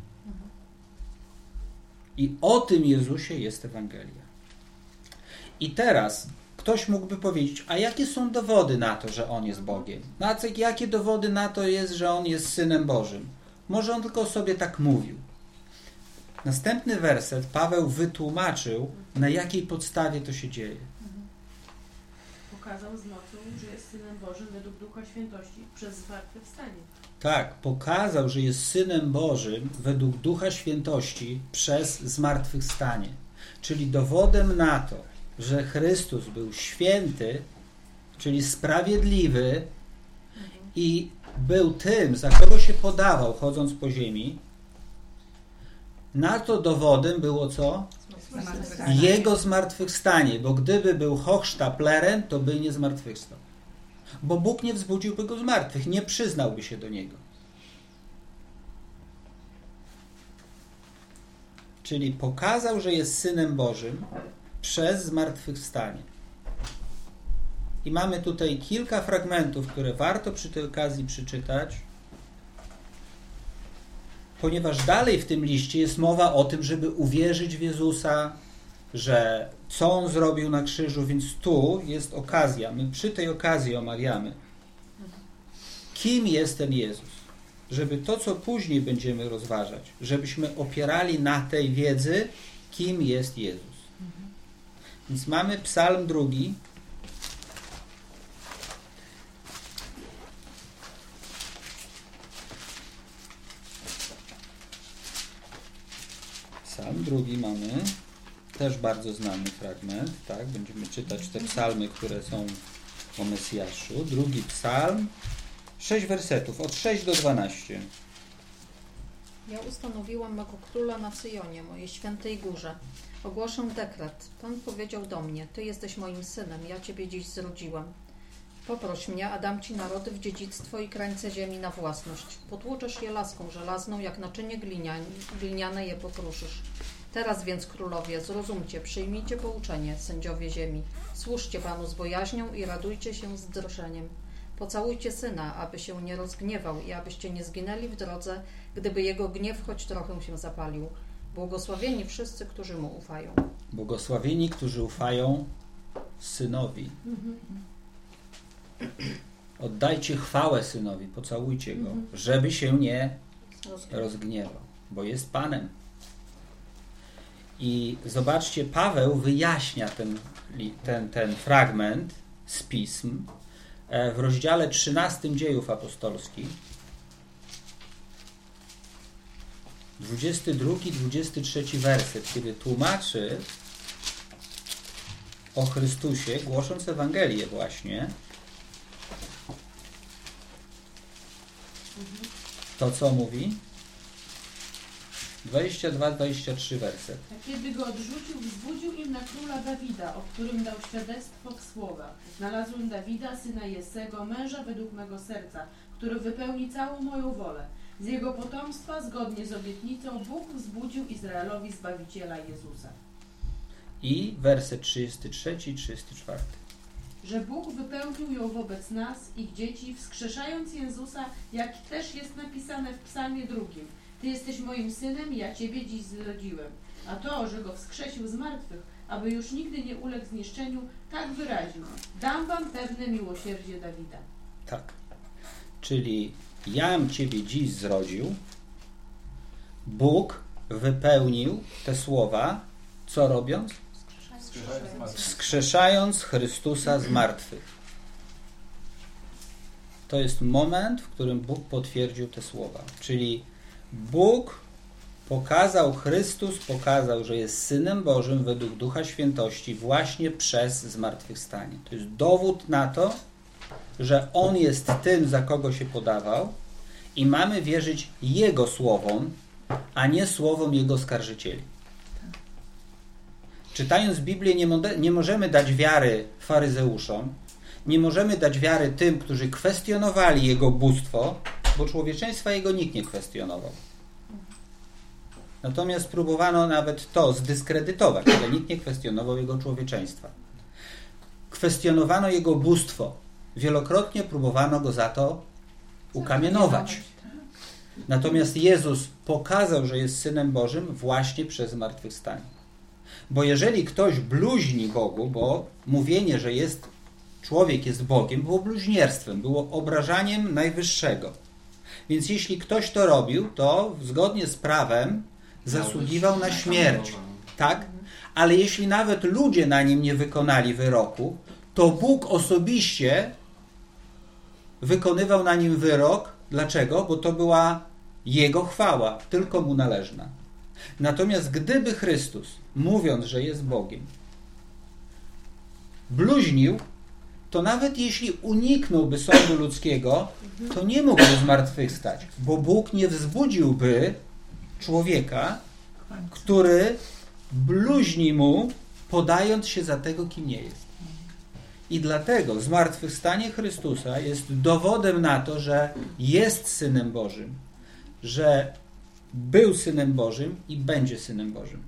A: I o tym Jezusie jest Ewangelia. I teraz ktoś mógłby powiedzieć, a jakie są dowody na to, że On jest Bogiem? Jakie dowody na to jest, że On jest Synem Bożym? Może On tylko sobie tak mówił. Następny werset Paweł wytłumaczył, na jakiej podstawie to się dzieje.
D: Pokazał z mocą, że jest Synem Bożym według Ducha Świętości przez zmartwychwstanie.
A: Tak, pokazał, że jest Synem Bożym według Ducha Świętości przez zmartwychwstanie. Czyli dowodem na to, że Chrystus był święty, czyli sprawiedliwy i był tym, za kogo się podawał, chodząc po ziemi, na to dowodem było co?
B: Zmartwychwstanie.
A: Jego zmartwychwstanie, bo gdyby był hochsztapleren, to by nie zmartwychwstał. Bo Bóg nie wzbudziłby go z martwych, nie przyznałby się do niego. Czyli pokazał, że jest Synem Bożym przez zmartwychwstanie. I mamy tutaj kilka fragmentów, które warto przy tej okazji przeczytać, ponieważ dalej w tym liście jest mowa o tym, żeby uwierzyć w Jezusa, że co On zrobił na krzyżu, więc tu jest okazja. My przy tej okazji omawiamy, kim jest ten Jezus. Żeby to, co później będziemy rozważać, żebyśmy opierali na tej wiedzy, kim jest Jezus. Więc mamy Psalm drugi. Psalm drugi mamy. Też bardzo znany fragment. Tak? Będziemy czytać te psalmy, które są o Mesjaszu. Drugi psalm. Sześć wersetów. Od sześć do dwunastu.
C: Ja ustanowiłam mego króla na Syjonie, mojej świętej górze. Ogłoszę dekret. Pan powiedział do mnie, Ty jesteś moim synem, ja Ciebie dziś zrodziłem. Poproś mnie, a dam Ci narody w dziedzictwo i krańce ziemi na własność. Potłuczesz je laską żelazną, jak naczynie gliniane, gliniane je pokruszysz. Teraz więc, królowie, zrozumcie, przyjmijcie pouczenie, sędziowie ziemi. Służcie Panu z bojaźnią i radujcie się z drżeniem. Pocałujcie Syna, aby się nie rozgniewał i abyście nie zginęli w drodze, gdyby Jego gniew choć trochę się zapalił. Błogosławieni wszyscy, którzy Mu ufają.
A: Błogosławieni, którzy ufają Synowi. Oddajcie chwałę Synowi, pocałujcie Go, żeby się nie rozgniewał, bo jest Panem. I zobaczcie, Paweł wyjaśnia ten, ten, ten fragment z Pism w rozdziale trzynastym Dziejów Apostolskich. dwudziesty drugi dwudziesty trzeci werset, kiedy tłumaczy o Chrystusie, głosząc Ewangelię właśnie, to co mówi? dwadzieścia dwa dwadzieścia trzy werset.
D: A kiedy go odrzucił, wzbudził im na króla Dawida, o którym dał świadectwo w słowach. Znalazłem Dawida, syna Jessego, męża według mego serca, który wypełni całą moją wolę. Z jego potomstwa, zgodnie z obietnicą, Bóg wzbudził Izraelowi Zbawiciela Jezusa.
A: I werset trzydziesty trzeci i trzydziesty czwarty.
D: Że Bóg wypełnił ją wobec nas, ich dzieci, wskrzeszając Jezusa, jak też jest napisane w psalmie drugim. Ty jesteś moim synem, ja Ciebie dziś zrodziłem. A to, że Go wskrzesił z martwych, aby już nigdy nie uległ zniszczeniu, tak wyraził. Dam Wam pewne miłosierdzie Dawida.
A: Tak. Czyli jam Ciebie dziś zrodził. Bóg wypełnił te słowa, co robiąc? Wskrzeszając Chrystusa z martwych. To jest moment, w którym Bóg potwierdził te słowa. Czyli Bóg pokazał, Chrystus pokazał, że jest Synem Bożym według Ducha Świętości właśnie przez zmartwychwstanie. To jest dowód na to, że On jest tym, za kogo się podawał i mamy wierzyć Jego słowom, a nie słowom Jego oskarżycieli. Czytając Biblię nie, mo- nie możemy dać wiary faryzeuszom, nie możemy dać wiary tym, którzy kwestionowali Jego bóstwo, bo człowieczeństwa Jego nikt nie kwestionował. Natomiast próbowano nawet to zdyskredytować, ale nikt nie kwestionował Jego człowieczeństwa. Kwestionowano Jego bóstwo. Wielokrotnie próbowano Go za to ukamienować. Natomiast Jezus pokazał, że jest Synem Bożym właśnie przez zmartwychwstanie. Bo jeżeli ktoś bluźni Bogu, bo mówienie, że jest człowiek jest Bogiem, było bluźnierstwem, było obrażaniem Najwyższego. Więc jeśli ktoś to robił, to zgodnie z prawem zasługiwał na śmierć. Tak? Ale jeśli nawet ludzie na nim nie wykonali wyroku, to Bóg osobiście wykonywał na nim wyrok. Dlaczego? Bo to była Jego chwała, tylko Mu należna. Natomiast gdyby Chrystus, mówiąc, że jest Bogiem, bluźnił, to nawet jeśli uniknąłby sądu ludzkiego, to nie mógłby zmartwychwstać, bo Bóg nie wzbudziłby człowieka, który bluźni Mu, podając się za tego, kim nie jest. I dlatego zmartwychwstanie Chrystusa jest dowodem na to, że jest Synem Bożym, że był Synem Bożym i będzie Synem Bożym.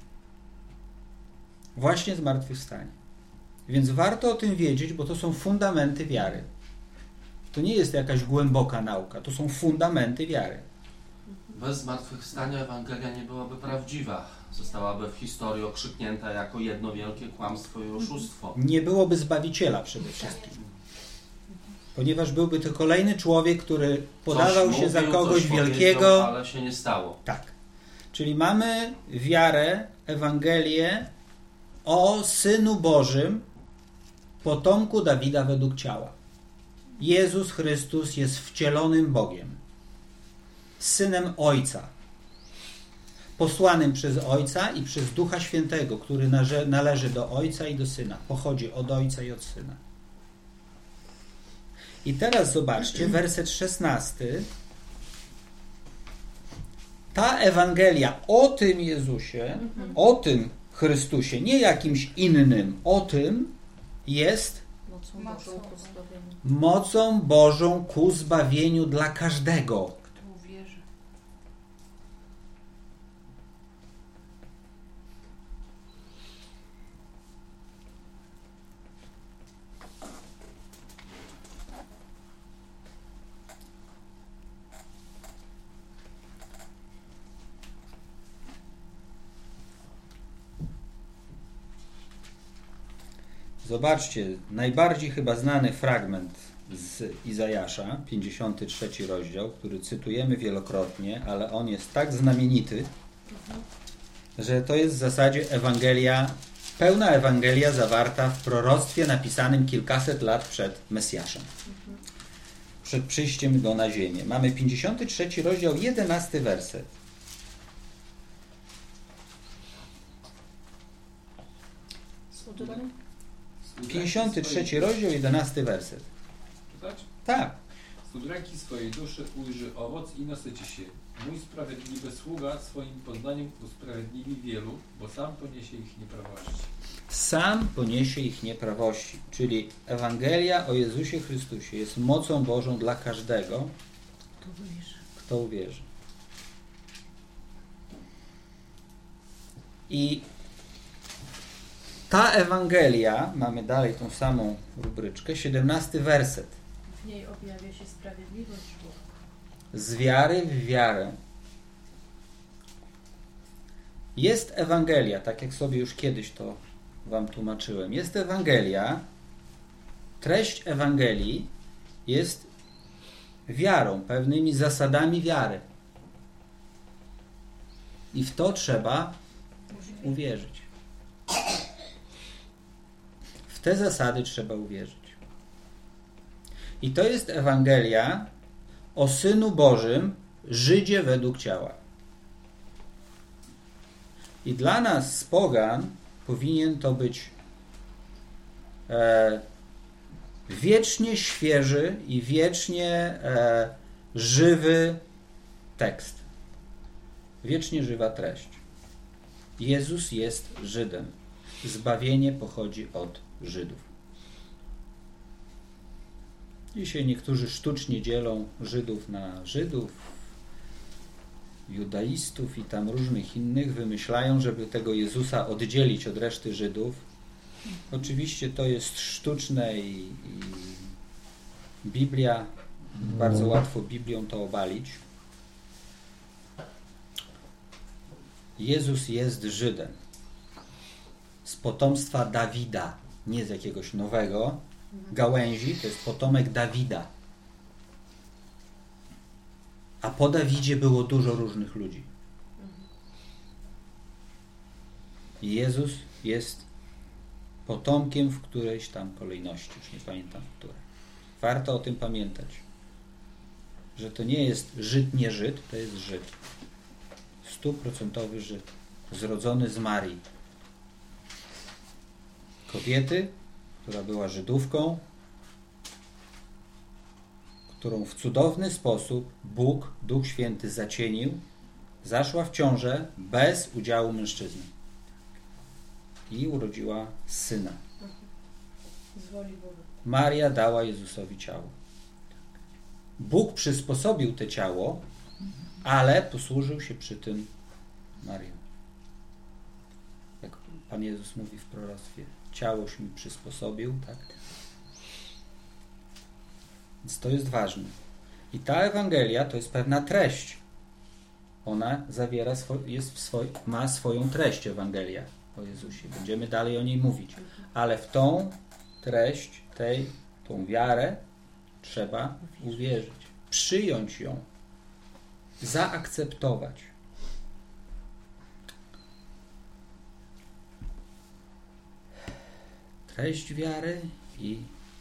A: Właśnie zmartwychwstanie. Więc warto o tym wiedzieć, bo to są fundamenty wiary. To nie jest jakaś głęboka nauka, to są fundamenty wiary.
G: Bez zmartwychwstania Ewangelia nie byłaby prawdziwa. Zostałaby w historii okrzyknięta jako jedno wielkie kłamstwo i oszustwo.
A: Nie byłoby Zbawiciela przede wszystkim. Ponieważ byłby to kolejny człowiek, który podawał
G: Coś
A: się za
G: mówił,
A: kogoś
G: coś
A: wielkiego.
G: Ale się nie stało.
A: Tak. Czyli mamy wiarę, Ewangelię o Synu Bożym, potomku Dawida według ciała. Jezus Chrystus jest wcielonym Bogiem. Synem Ojca. Posłanym przez Ojca i przez Ducha Świętego, który należy do Ojca i do Syna. Pochodzi od Ojca i od Syna. I teraz zobaczcie, werset szesnasty. Ta Ewangelia o tym Jezusie, o tym Chrystusie, nie jakimś innym, o tym jest
C: Mocą Bożą ku zbawieniu.
A: mocą Bożą ku zbawieniu dla każdego.
B: Kto uwierzy.
A: Zobaczcie, najbardziej chyba znany fragment z Izajasza, pięćdziesiąty trzeci rozdział, który cytujemy wielokrotnie, ale on jest tak znamienity, że to jest w zasadzie Ewangelia, pełna Ewangelia zawarta w proroctwie napisanym kilkaset lat przed Mesjaszem. Przed przyjściem Go na ziemię. Mamy pięćdziesiąty trzeci rozdział, jedenasty werset. pięćdziesiąty trzeci rozdział, jedenasty werset.
E: Czytać?
A: Tak.
E: Z udręki swojej duszy ujrzy owoc i nasyci się. Mój sprawiedliwy sługa swoim poznaniem usprawiedliwi wielu, bo sam poniesie ich nieprawości.
A: Sam poniesie ich nieprawości. Czyli Ewangelia o Jezusie Chrystusie jest mocą Bożą dla każdego, kto uwierzy. I ta Ewangelia, mamy dalej tą samą rubryczkę, siedemnasty werset.
D: W niej objawia się sprawiedliwość Boga.
A: Z wiary w wiarę. Jest Ewangelia, tak jak sobie już kiedyś to wam tłumaczyłem. Jest Ewangelia, treść Ewangelii jest wiarą, pewnymi zasadami wiary. I w to trzeba uwierzyć. W te zasady trzeba uwierzyć. I to jest Ewangelia o Synu Bożym, Żydzie według ciała. I dla nas, pogan, powinien to być e, wiecznie świeży i wiecznie e, żywy tekst. Wiecznie żywa treść. Jezus jest Żydem. Zbawienie pochodzi od Żydów. Dzisiaj niektórzy sztucznie dzielą Żydów na Żydów, judaistów i tam różnych innych, wymyślają, żeby tego Jezusa oddzielić od reszty Żydów. Oczywiście to jest sztuczne i, i Biblia, bardzo łatwo Biblią to obalić. Jezus jest Żydem. Z potomstwa Dawida, nie z jakiegoś nowego gałęzi, to jest potomek Dawida. A po Dawidzie było dużo różnych ludzi. I Jezus jest potomkiem w którejś tam kolejności, już nie pamiętam w której. Warto o tym pamiętać, że to nie jest Żyd, nie Żyd, to jest Żyd. Stuprocentowy Żyd, zrodzony z Marii. Kobiety, która była Żydówką, którą w cudowny sposób Bóg, Duch Święty zacienił, zaszła w ciążę bez udziału mężczyzny. I urodziła syna.
D: Z woli Boga.
A: Maria dała Jezusowi ciało. Bóg przysposobił to ciało, ale posłużył się przy tym Marią. Jak Pan Jezus mówi w proroctwie, ciałoś mi przysposobił, tak? Więc to jest ważne. I ta Ewangelia to jest pewna treść. Ona zawiera, swo- jest w swoj- ma swoją treść, Ewangelia o Jezusie. Będziemy dalej o niej mówić. Ale w tą treść, tej, tą wiarę trzeba uwierzyć. Przyjąć ją. Zaakceptować. Treść wiary i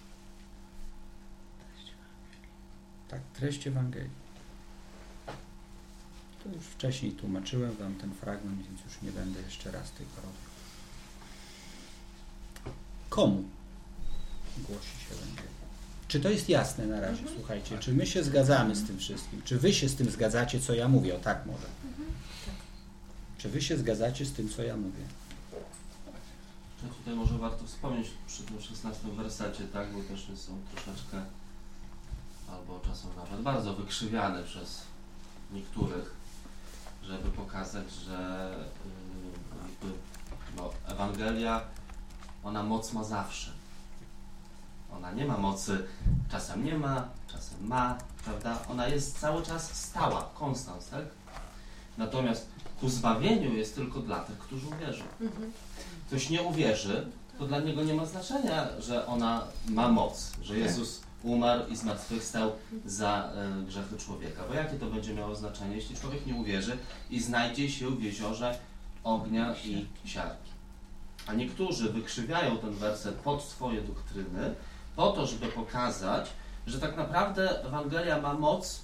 A: tak, treść Ewangelii. To już wcześniej tłumaczyłem wam ten fragment, więc już nie będę jeszcze raz tego robił. Komu głosić Ewangelię? Czy to jest jasne na razie? Mhm. Słuchajcie, czy my się zgadzamy z tym wszystkim? Czy wy się z tym zgadzacie, co ja mówię? O tak może. Mhm. Czy wy się zgadzacie z tym, co ja mówię?
G: Tutaj może warto wspomnieć przy tym szesnastym wersecie, tak, bo też są troszeczkę albo czasem nawet bardzo wykrzywiane przez niektórych, żeby pokazać, że yy, no, Ewangelia, ona moc ma zawsze. Ona nie ma mocy, czasem nie ma, czasem ma, prawda? Ona jest cały czas stała, konstans, tak? Natomiast ku zbawieniu jest tylko dla tych, którzy uwierzą. Mhm. Ktoś nie uwierzy, to dla niego nie ma znaczenia, że ona ma moc, że Jezus umarł i zmartwychwstał za e, grzechy człowieka. Bo jakie to będzie miało znaczenie, jeśli człowiek nie uwierzy i znajdzie się w jeziorze ognia i siarki? A niektórzy wykrzywiają ten werset pod swoje doktryny, po to, żeby pokazać, że tak naprawdę Ewangelia ma moc,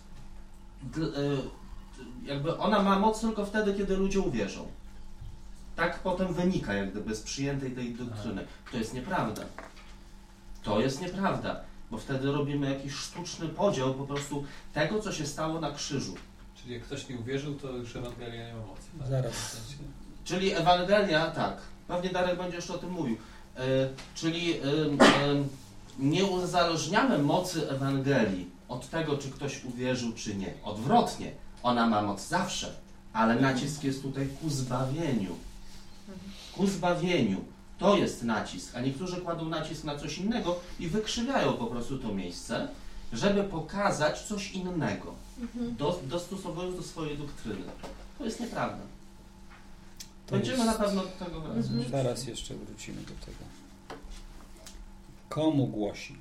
G: jakby ona ma moc tylko wtedy, kiedy ludzie uwierzą. Tak potem wynika jak gdyby z przyjętej tej doktryny. To jest nieprawda. To jest nieprawda, bo wtedy robimy jakiś sztuczny podział po prostu tego, co się stało na krzyżu.
E: Czyli jak ktoś nie uwierzył, to już Ewangelia nie ma mocy. Tak?
A: Zaraz.
G: Czyli Ewangelia, tak, pewnie Darek będzie jeszcze o tym mówił, yy, czyli yy, yy, nie uzależniamy mocy Ewangelii od tego, czy ktoś uwierzył, czy nie. Odwrotnie, ona ma moc zawsze, ale nacisk jest tutaj ku zbawieniu. Ku zbawieniu. To jest nacisk, a niektórzy kładą nacisk na coś innego i wykrzywiają po prostu to miejsce, żeby pokazać coś innego, do, dostosowując do swojej doktryny. To jest nieprawda.
A: To
G: Będziemy
A: jest...
G: na pewno do tego wracać.
A: Zaraz jeszcze wrócimy do tego. Komu głosi?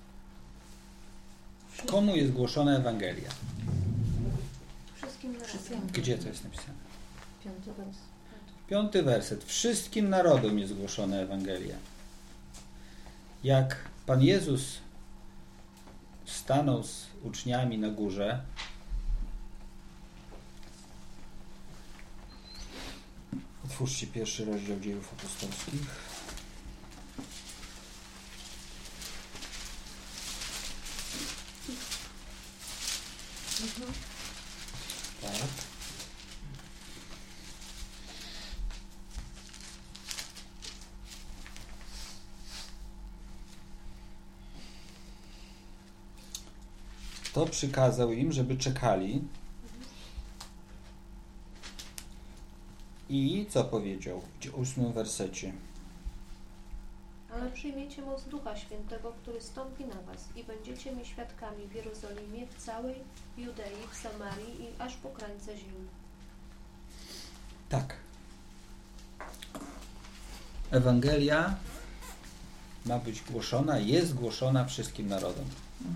A: Komu jest głoszona Ewangelia?
F: Wszystkim narodom.
A: Gdzie to jest napisane?
C: Piąty werset.
A: Piąty werset. Wszystkim narodom jest głoszona Ewangelia. Jak Pan Jezus stanął z uczniami na górze, otwórzcie pierwszy rozdział Dziejów Apostolskich.
F: Mhm.
A: Tak. To przykazał im, żeby czekali. I co powiedział w ósmym wersecie?
F: Ale przyjmiecie moc Ducha Świętego, który stąpi na was i będziecie mi świadkami w Jerozolimie, w całej Judei, w Samarii i aż po krańce ziemi.
A: Tak. Ewangelia ma być głoszona, jest głoszona wszystkim narodom.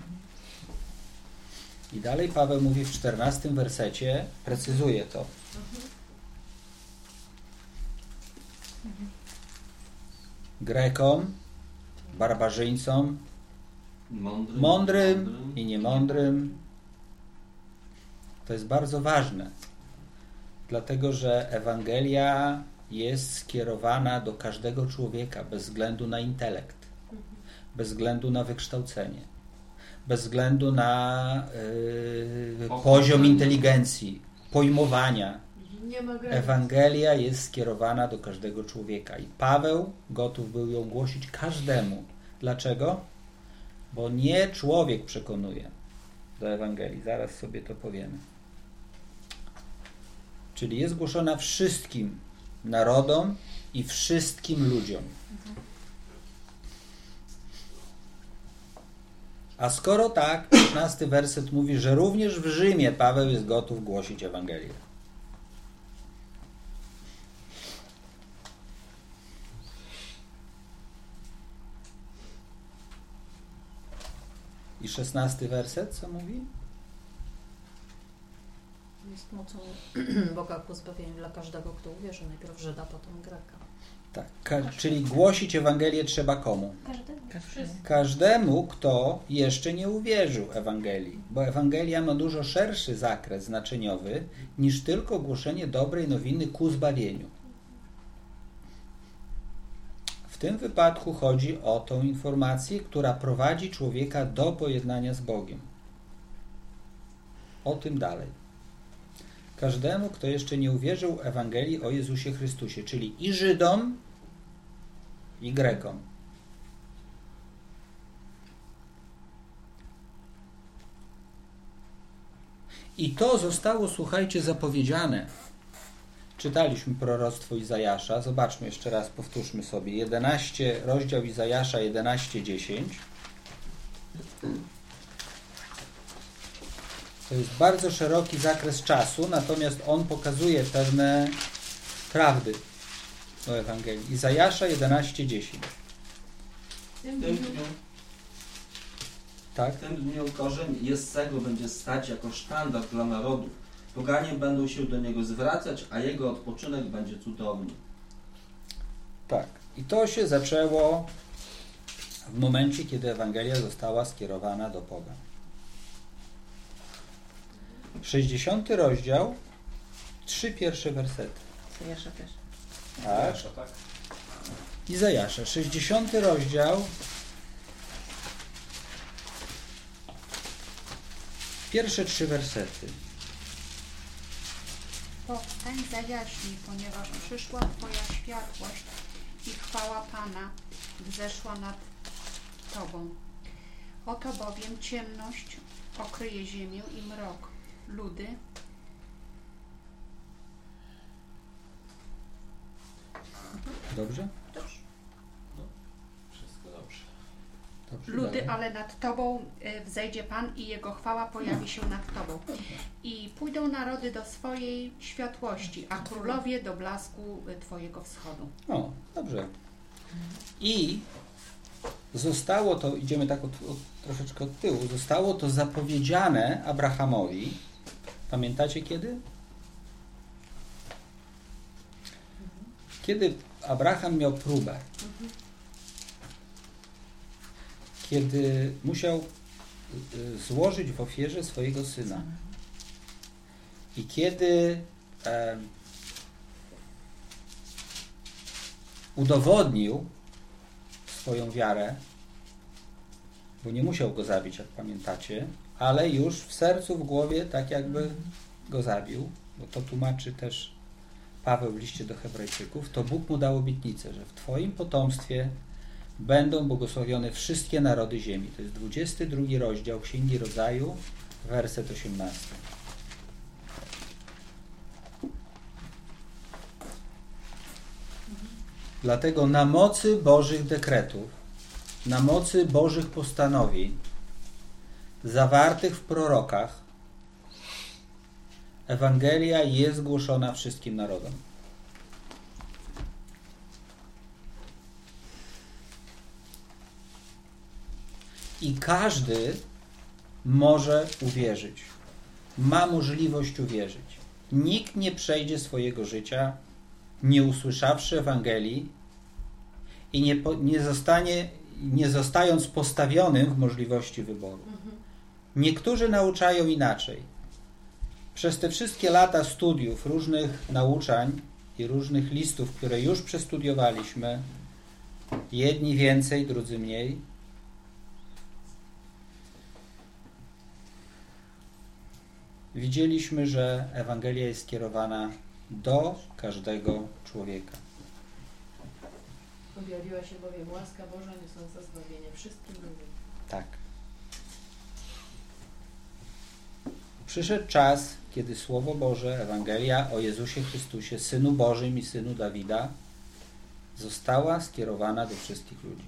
A: I dalej Paweł mówi w czternastym wersecie, precyzuje to. Grekom, barbarzyńcom,
G: Mądrym,
A: mądrym
G: mądrym
A: i niemądrym. To jest bardzo ważne, dlatego że Ewangelia jest skierowana do każdego człowieka bez względu na intelekt, bez względu na wykształcenie, bez względu na yy, poziom inteligencji, pojmowania.
D: Nie ma granic.
A: Ewangelia jest skierowana do każdego człowieka i Paweł gotów był ją głosić każdemu. Dlaczego? Bo nie człowiek przekonuje do Ewangelii. Zaraz sobie to powiemy. Czyli jest głoszona wszystkim narodom i wszystkim ludziom. A skoro tak, piętnasty werset mówi, że również w Rzymie Paweł jest gotów głosić Ewangelię. I szesnasty werset, co mówi?
C: Jest mocą Boga ku zbawieniu dla każdego, kto uwierzy. Najpierw Żyda, potem Greka.
A: Tak, ka- czyli głosić Ewangelię trzeba komu?
F: Każdemu.
A: Każdemu, kto jeszcze nie uwierzył Ewangelii, bo Ewangelia ma dużo szerszy zakres znaczeniowy niż tylko głoszenie dobrej nowiny ku zbawieniu. W tym wypadku chodzi o tą informację, która prowadzi człowieka do pojednania z Bogiem. O tym dalej. Każdemu, kto jeszcze nie uwierzył Ewangelii o Jezusie Chrystusie, czyli i Żydom, i Grekom. I to zostało, słuchajcie, zapowiedziane. Czytaliśmy proroctwo Izajasza. Zobaczmy jeszcze raz, powtórzmy sobie. jedenaście, rozdział Izajasza jedenaście dziesięć. To jest bardzo szeroki zakres czasu, natomiast on pokazuje pewne prawdy o Ewangelii. Izajasza jedenaście dziesięć.
D: W tym
G: W tym
D: dniu
G: dniu,
A: Tak?
G: w tym dniu korzeń Jessego będzie stać jako sztandar dla narodów. Poganie będą się do niego zwracać, a jego odpoczynek będzie cudowny.
A: Tak. I to się zaczęło w momencie, kiedy Ewangelia została skierowana do pogan. sześćdziesiąty rozdział, trzy pierwsze wersety.
C: Izajasza też.
A: Tak.
E: Jasza, tak?
A: Izajasza, sześćdziesiąty rozdział, pierwsze trzy wersety.
B: Powstań, zajaśnij, ponieważ przyszła Twoja światłość i chwała Pana wzeszła nad Tobą. Oto bowiem ciemność okryje ziemię i mrok. Ludy
A: Dobrze?
E: Wszystko dobrze.
A: Dobrze.
B: Ludy,
A: dalej.
B: ale nad Tobą e, wzejdzie Pan i Jego chwała pojawi się nad Tobą. I pójdą narody do swojej światłości, a królowie do blasku e, Twojego wschodu.
A: O, dobrze. I zostało to, idziemy tak od, od, troszeczkę od tyłu, zostało to zapowiedziane Abrahamowi. Pamiętacie kiedy? Kiedy Abraham miał próbę. Kiedy musiał y, złożyć w ofierze swojego syna. I kiedy e, udowodnił swoją wiarę, bo nie musiał go zabić, jak pamiętacie, ale już w sercu, w głowie tak jakby go zabił, bo to tłumaczy też Paweł w liście do Hebrajczyków, to Bóg mu dał obietnicę, że w Twoim potomstwie będą błogosławione wszystkie narody ziemi. To jest dwudziesty drugi rozdział Księgi Rodzaju, werset osiemnasty. Dlatego na mocy Bożych dekretów, na mocy Bożych postanowień zawartych w prorokach Ewangelia jest głoszona wszystkim narodom. I każdy może uwierzyć. Ma możliwość uwierzyć. Nikt nie przejdzie swojego życia, nie usłyszawszy Ewangelii i nie, po, nie, zostanie, nie zostając postawionym w możliwości wyboru. Niektórzy nauczają inaczej. Przez te wszystkie lata studiów, różnych nauczań i różnych listów, które już przestudiowaliśmy, jedni więcej, drudzy mniej, widzieliśmy, że Ewangelia jest skierowana do każdego człowieka.
D: objawiła się bowiem łaska Boża niosąca zbawienie wszystkim ludziom.
A: Tak. Przyszedł czas, kiedy Słowo Boże, Ewangelia o Jezusie Chrystusie, Synu Bożym i Synu Dawida, została skierowana do wszystkich ludzi.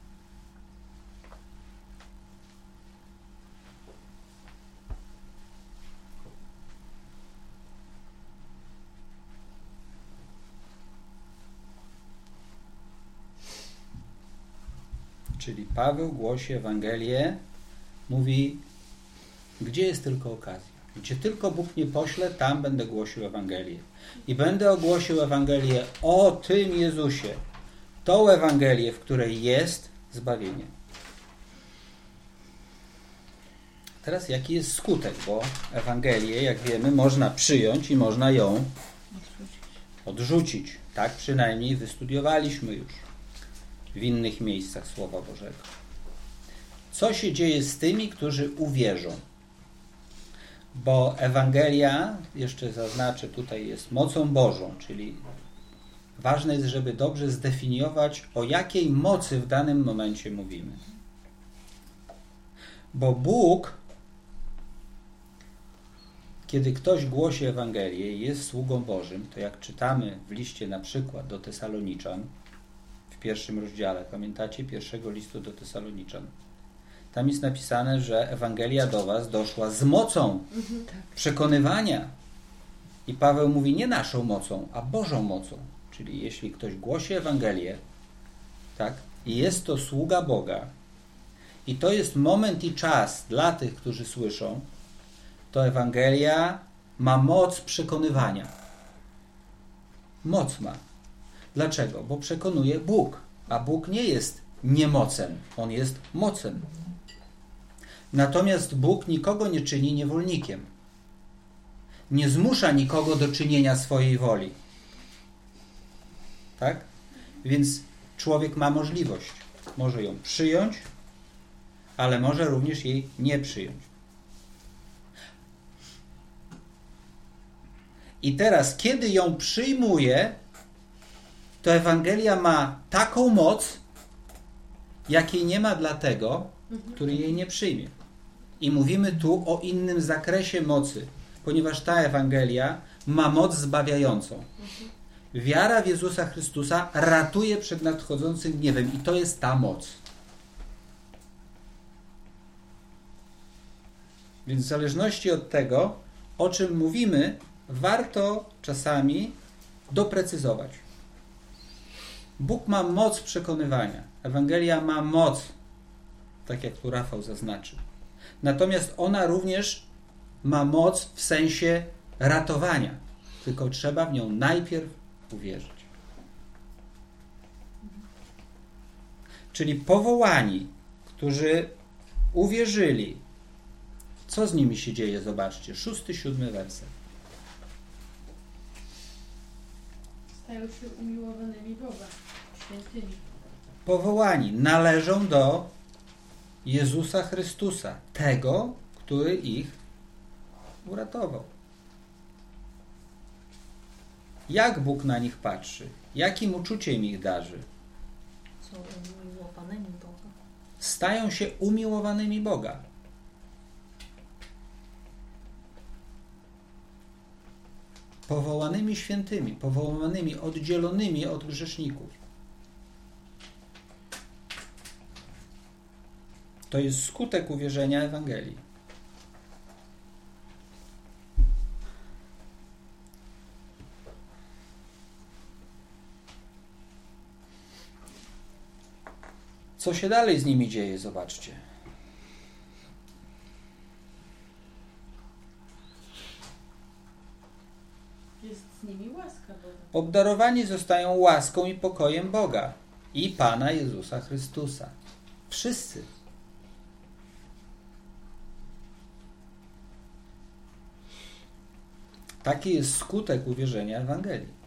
A: Czyli Paweł głosi Ewangelię, mówi, gdzie jest tylko okazja. Gdzie tylko Bóg nie pośle, tam będę głosił Ewangelię. I będę ogłosił Ewangelię o tym Jezusie. Tą Ewangelię, w której jest zbawienie. Teraz jaki jest skutek? Bo Ewangelię, jak wiemy, można przyjąć i można ją odrzucić. Tak przynajmniej wystudiowaliśmy już w innych miejscach Słowa Bożego. Co się dzieje z tymi, którzy uwierzą? Bo Ewangelia, jeszcze zaznaczę, tutaj jest mocą Bożą, czyli ważne jest, żeby dobrze zdefiniować, o jakiej mocy w danym momencie mówimy. Bo Bóg, kiedy ktoś głosi Ewangelię i jest sługą Bożym, to jak czytamy w liście na przykład do Tesaloniczan, w pierwszym rozdziale, pamiętacie, pierwszego listu do Tesaloniczan, tam jest napisane, że Ewangelia do was doszła z mocą
C: Mhm, tak.
A: przekonywania. I Paweł mówi nie naszą mocą, a Bożą mocą. Czyli jeśli ktoś głosi Ewangelię, tak, i jest to sługa Boga, i to jest moment i czas dla tych, którzy słyszą, to Ewangelia ma moc przekonywania. Moc ma. Dlaczego? Bo przekonuje Bóg, a Bóg nie jest niemocem, On jest mocem. Natomiast Bóg nikogo nie czyni niewolnikiem. Nie zmusza nikogo do czynienia swojej woli. Tak? Więc człowiek ma możliwość. Może ją przyjąć, ale może również jej nie przyjąć. I teraz, kiedy ją przyjmuje, to Ewangelia ma taką moc, jakiej nie ma dla tego, który jej nie przyjmie. I mówimy tu o innym zakresie mocy, ponieważ ta Ewangelia ma moc zbawiającą. Wiara w Jezusa Chrystusa ratuje przed nadchodzącym gniewem i to jest ta moc. Więc w zależności od tego, o czym mówimy, warto czasami doprecyzować. Bóg ma moc przekonywania. Ewangelia ma moc, tak jak tu Rafał zaznaczył. Natomiast ona również ma moc w sensie ratowania. Tylko trzeba w nią najpierw uwierzyć. Czyli powołani, którzy uwierzyli, co z nimi się dzieje? Zobaczcie, szósty, siódmy werset.
D: Stają się umiłowanymi Boga, świętymi.
A: Powołani należą do Jezusa Chrystusa, tego, który ich uratował. Jak Bóg na nich patrzy? Jakim uczuciem ich darzy?
C: Są umiłowanymi Boga.
A: Stają się umiłowanymi Boga. Powołanymi świętymi, powołanymi, oddzielonymi od grzeszników. To jest skutek uwierzenia Ewangelii. Co się dalej z nimi dzieje? Zobaczcie.
D: Jest z nimi łaska Boga.
A: Obdarowani zostają łaską i pokojem Boga i Pana Jezusa Chrystusa. Wszyscy. Taki jest skutek uwierzenia Ewangelii.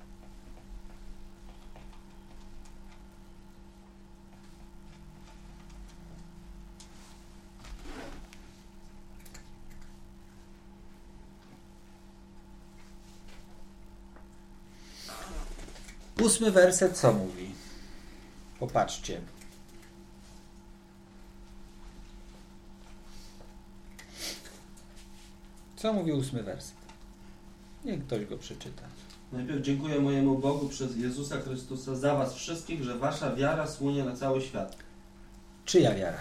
A: Ósmy werset co mówi? Popatrzcie. Co mówi ósmy werset? Niech ktoś go przeczyta.
G: Najpierw dziękuję mojemu Bogu przez Jezusa Chrystusa za was wszystkich, że wasza wiara słynie na cały świat.
A: Czyja wiara?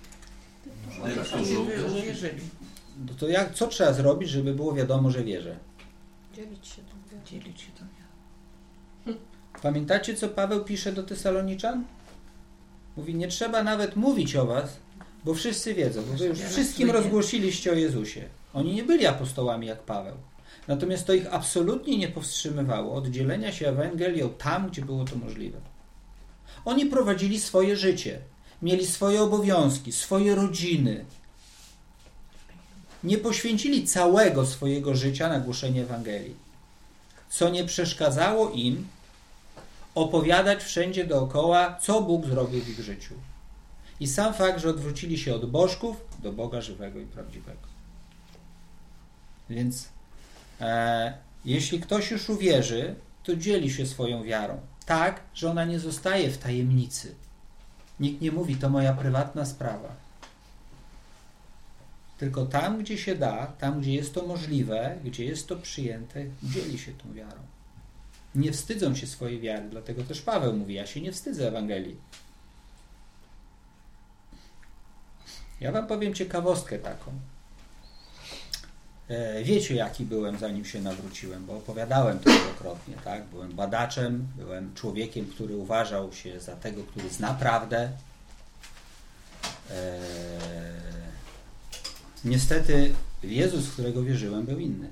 B: Uwierzyli.
A: No to jak, co trzeba zrobić, żeby było wiadomo, że wierzę?
C: Dzielić się tą wiarą.
B: Dzielić się tą wiarą.
A: Pamiętacie, co Paweł pisze do Tesaloniczan? Mówi, nie trzeba nawet mówić o was, bo wszyscy wiedzą, bo wy już wszystkim rozgłosiliście o Jezusie. Oni nie byli apostołami jak Paweł. Natomiast to ich absolutnie nie powstrzymywało od dzielenia się Ewangelią tam, gdzie było to możliwe. Oni prowadzili swoje życie, mieli swoje obowiązki, swoje rodziny. Nie poświęcili całego swojego życia na głoszenie Ewangelii, co nie przeszkadzało im opowiadać wszędzie dookoła, co Bóg zrobił w ich życiu. I sam fakt, że odwrócili się od bożków do Boga żywego i prawdziwego. Więc e, jeśli ktoś już uwierzy, to dzieli się swoją wiarą. Tak, że ona nie zostaje w tajemnicy. Nikt nie mówi, to moja prywatna sprawa. Tylko tam, gdzie się da, tam, gdzie jest to możliwe, gdzie jest to przyjęte, dzieli się tą wiarą. Nie wstydzą się swojej wiary, dlatego też Paweł mówi, ja się nie wstydzę Ewangelii. Ja wam powiem ciekawostkę taką. Wiecie, jaki byłem, zanim się nawróciłem, bo opowiadałem to wielokrotnie, tak? Byłem badaczem, byłem człowiekiem, który uważał się za tego, który zna prawdę. Eee... Niestety Jezus, w którego wierzyłem, był inny.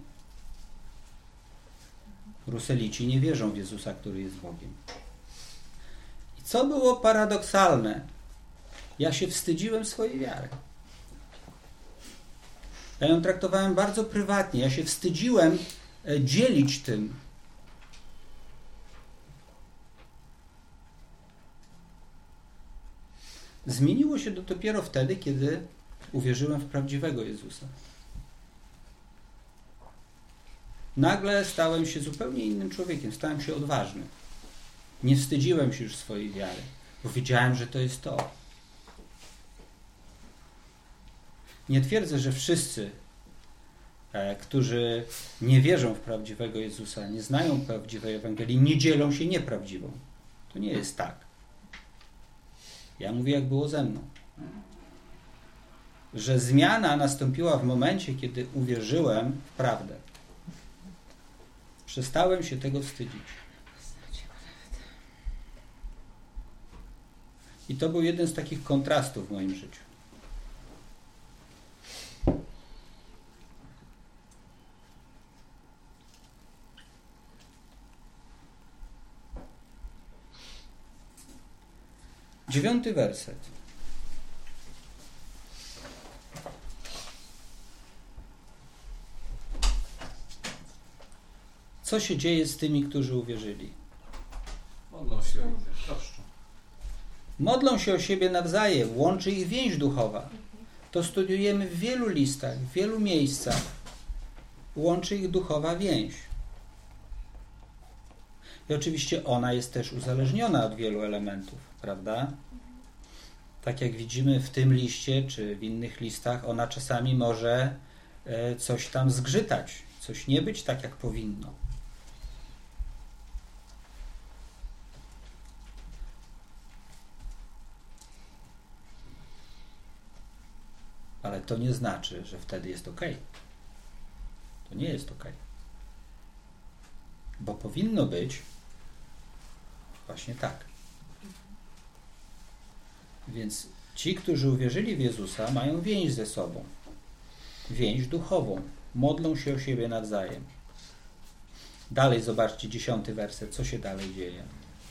A: Ruselici nie wierzą w Jezusa, który jest Bogiem. I co było paradoksalne, ja się wstydziłem swojej wiary. Ja ją traktowałem bardzo prywatnie. Ja się wstydziłem dzielić tym. Zmieniło się to dopiero wtedy, kiedy uwierzyłem w prawdziwego Jezusa. Nagle stałem się zupełnie innym człowiekiem. Stałem się odważny. Nie wstydziłem się już swojej wiary, bo wiedziałem, że to jest to. Nie twierdzę, że wszyscy, e, którzy nie wierzą w prawdziwego Jezusa, nie znają prawdziwej Ewangelii, nie dzielą się nieprawdziwą. To nie jest tak. Ja mówię, jak było ze mną. Że zmiana nastąpiła w momencie, kiedy uwierzyłem w prawdę. Przestałem się tego wstydzić. I to był jeden z takich kontrastów w moim życiu. Dziewiąty werset. Co się dzieje z tymi, którzy uwierzyli?
E: Modlą się o innych, troszczą.
A: Modlą się o siebie nawzajem, łączy ich więź duchowa. To studiujemy w wielu listach, w wielu miejscach. Łączy ich duchowa więź. I oczywiście ona jest też uzależniona od wielu elementów, prawda? Tak jak widzimy w tym liście, czy w innych listach, ona czasami może coś tam zgrzytać, coś nie być tak, jak powinno. Ale to nie znaczy, że wtedy jest ok. To nie jest ok. Bo powinno być właśnie tak. Więc ci, którzy uwierzyli w Jezusa, mają więź ze sobą. Więź duchową. Modlą się o siebie nawzajem. Dalej zobaczcie dziesiąty werset. Co się dalej dzieje?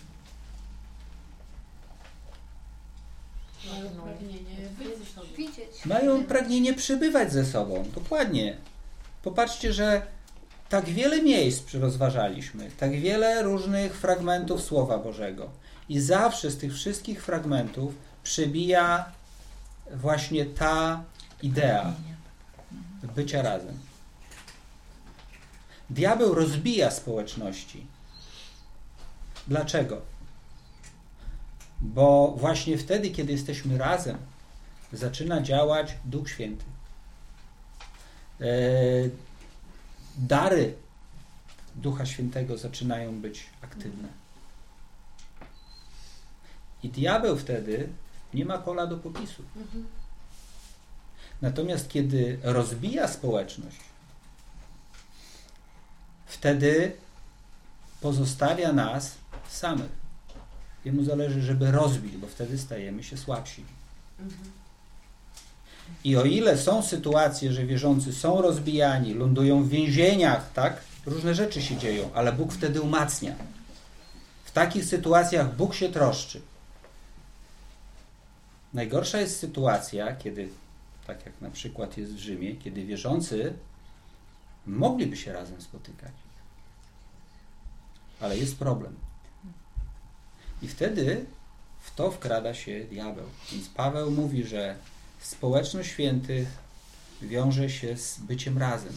D: Mają pragnienie
F: widzieć.
A: Mają pragnienie przybywać ze sobą. Dokładnie. Popatrzcie, że tak wiele miejsc rozważaliśmy, tak wiele różnych fragmentów Słowa Bożego. I zawsze z tych wszystkich fragmentów przebija właśnie ta idea bycia razem. Diabeł rozbija społeczności. Dlaczego? Bo właśnie wtedy, kiedy jesteśmy razem, zaczyna działać Duch Święty. Dary Ducha Świętego zaczynają być aktywne. I diabeł wtedy nie ma pola do popisu. Natomiast kiedy rozbija społeczność, wtedy pozostawia nas samych. Jemu zależy, żeby rozbić, bo wtedy stajemy się słabsi. I o ile są sytuacje, że wierzący są rozbijani, lądują w więzieniach, tak? Różne rzeczy się dzieją, ale Bóg wtedy umacnia. W takich sytuacjach Bóg się troszczy. Najgorsza jest sytuacja, kiedy, tak jak na przykład jest w Rzymie, kiedy wierzący mogliby się razem spotykać. Ale jest problem. I wtedy w to wkrada się diabeł. Więc Paweł mówi, że społeczność świętych wiąże się z byciem razem,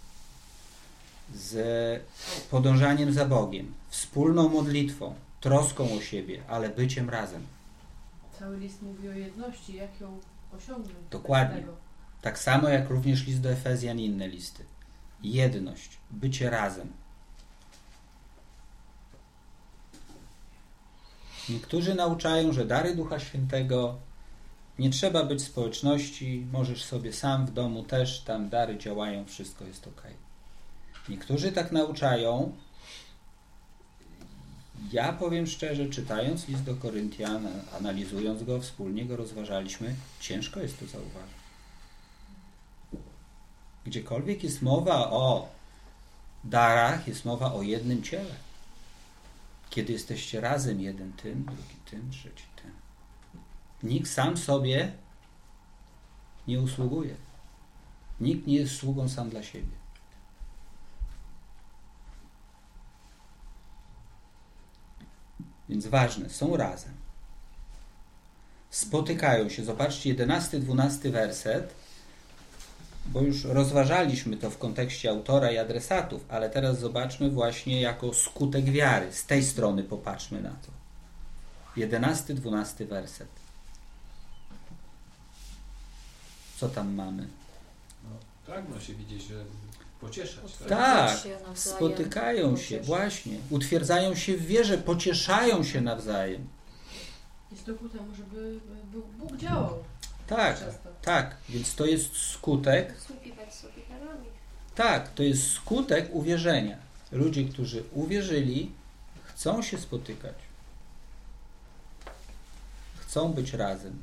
A: z podążaniem za Bogiem, wspólną modlitwą, troską o siebie, ale byciem razem.
D: Cały list mówi o jedności, jak ją osiągnąć.
A: Dokładnie. Tak samo jak również list do Efezjan i inne listy. Jedność, bycie razem. Niektórzy nauczają, że dary Ducha Świętego Nie trzeba być w społeczności, możesz sobie sam w domu też, tam dary działają, wszystko jest ok. Niektórzy tak nauczają. Ja powiem szczerze, czytając list do Koryntian, analizując go, wspólnie go rozważaliśmy, ciężko jest to zauważyć. Gdziekolwiek jest mowa o darach, jest mowa o jednym ciele. Kiedy jesteście razem, jeden tym, drugi tym, trzeci tym. Nikt sam sobie nie usługuje. Nikt nie jest sługą sam dla siebie. Więc ważne, są razem. Spotykają się. Zobaczcie, jedenasty, dwunasty werset, bo już rozważaliśmy to w kontekście autora i adresatów, ale teraz zobaczmy właśnie jako skutek wiary. Z tej strony popatrzmy na to. jedenasty, dwunasty werset. Co tam mamy?
E: No, pragną się widzieć, że pocieszać. Tak?
A: Tak,
C: się nawzajem,
A: spotykają się,
C: pocieszać.
A: właśnie. Utwierdzają się w wierze, pocieszają się nawzajem.
D: Jest to ku temu, żeby Bóg działał.
A: Tak,
D: Przez to.
A: tak. Więc to jest skutek.
F: Sługiwać sobie darami.
A: Tak, to jest skutek uwierzenia. Ludzie, którzy uwierzyli, chcą się spotykać. Chcą być razem.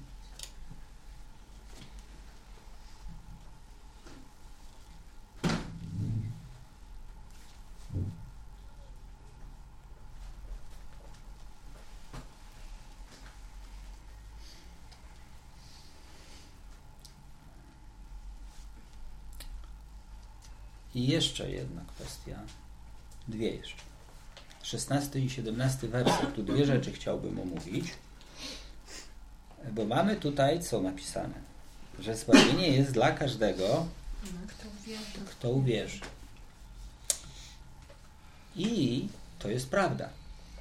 A: I jeszcze jedna kwestia. Dwie jeszcze. szesnasty i siedemnasty werset. Tu dwie rzeczy chciałbym omówić. Bo mamy tutaj co napisane? Że zbawienie jest dla każdego,
B: Kto uwierzy.
A: kto uwierzy. I to jest prawda.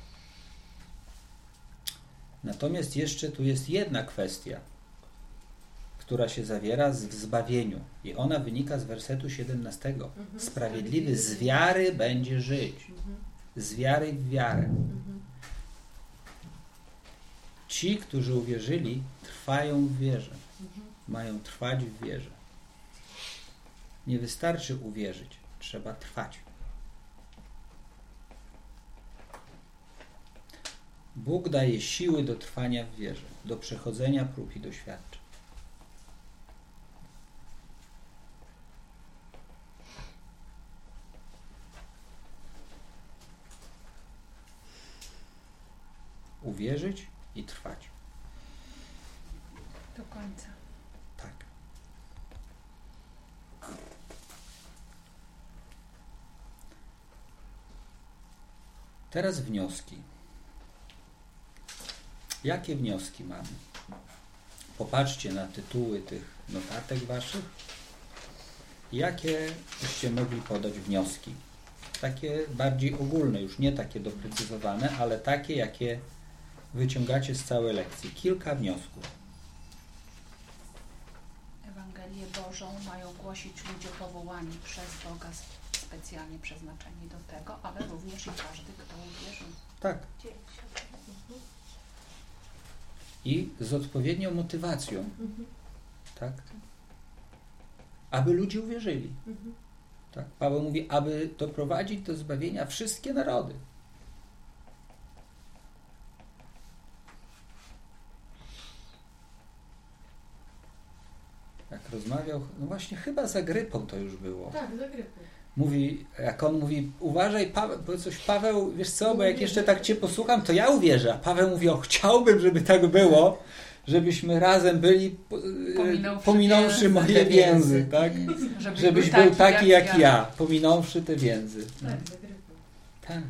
A: Natomiast jeszcze tu jest jedna kwestia, która się zawiera w zbawieniu. I ona wynika z wersetu siedemnastego.
D: Mhm.
A: Sprawiedliwy z wiary będzie żyć.
D: Mhm.
A: Z wiary w wiarę.
D: Mhm.
A: Ci, którzy uwierzyli, trwają w wierze.
D: Mhm.
A: Mają trwać w wierze. Nie wystarczy uwierzyć. Trzeba trwać. Bóg daje siły do trwania w wierze, do przechodzenia prób i doświadczeń. Uwierzyć i trwać.
B: Do końca.
A: Tak. Teraz wnioski. Jakie wnioski mamy? Popatrzcie na tytuły tych notatek waszych. Jakie byście mogli podać wnioski? Takie bardziej ogólne, już nie takie doprecyzowane, ale takie, jakie wyciągacie z całej lekcji. Kilka wniosków.
B: Ewangelię Bożą mają głosić ludzie powołani przez Boga, specjalnie przeznaczeni do tego, ale również i każdy, kto uwierzy.
A: Tak. I z odpowiednią motywacją.
D: Mhm.
A: Tak? Aby ludzie uwierzyli.
D: Mhm.
A: Tak? Paweł mówi, aby doprowadzić do zbawienia wszystkie narody. Jak rozmawiał, no właśnie chyba z Agrypą to już było.
D: Tak, zagrypy.
A: Mówi, jak on mówi, uważaj, Paweł, bo coś Paweł, wiesz co, bo jak jeszcze tak cię posłucham, to ja uwierzę. A Paweł mówi, o, chciałbym, żeby tak było, żebyśmy razem byli,
B: Pominąwszy
A: pominąwszy
B: więzy,
A: moje
B: te
A: więzy,
B: więzy.
A: tak?
B: Żebyś,
A: Żebyś był taki jak ja, pominąwszy te więzy.
D: Tak, zagrypy.
A: Tak.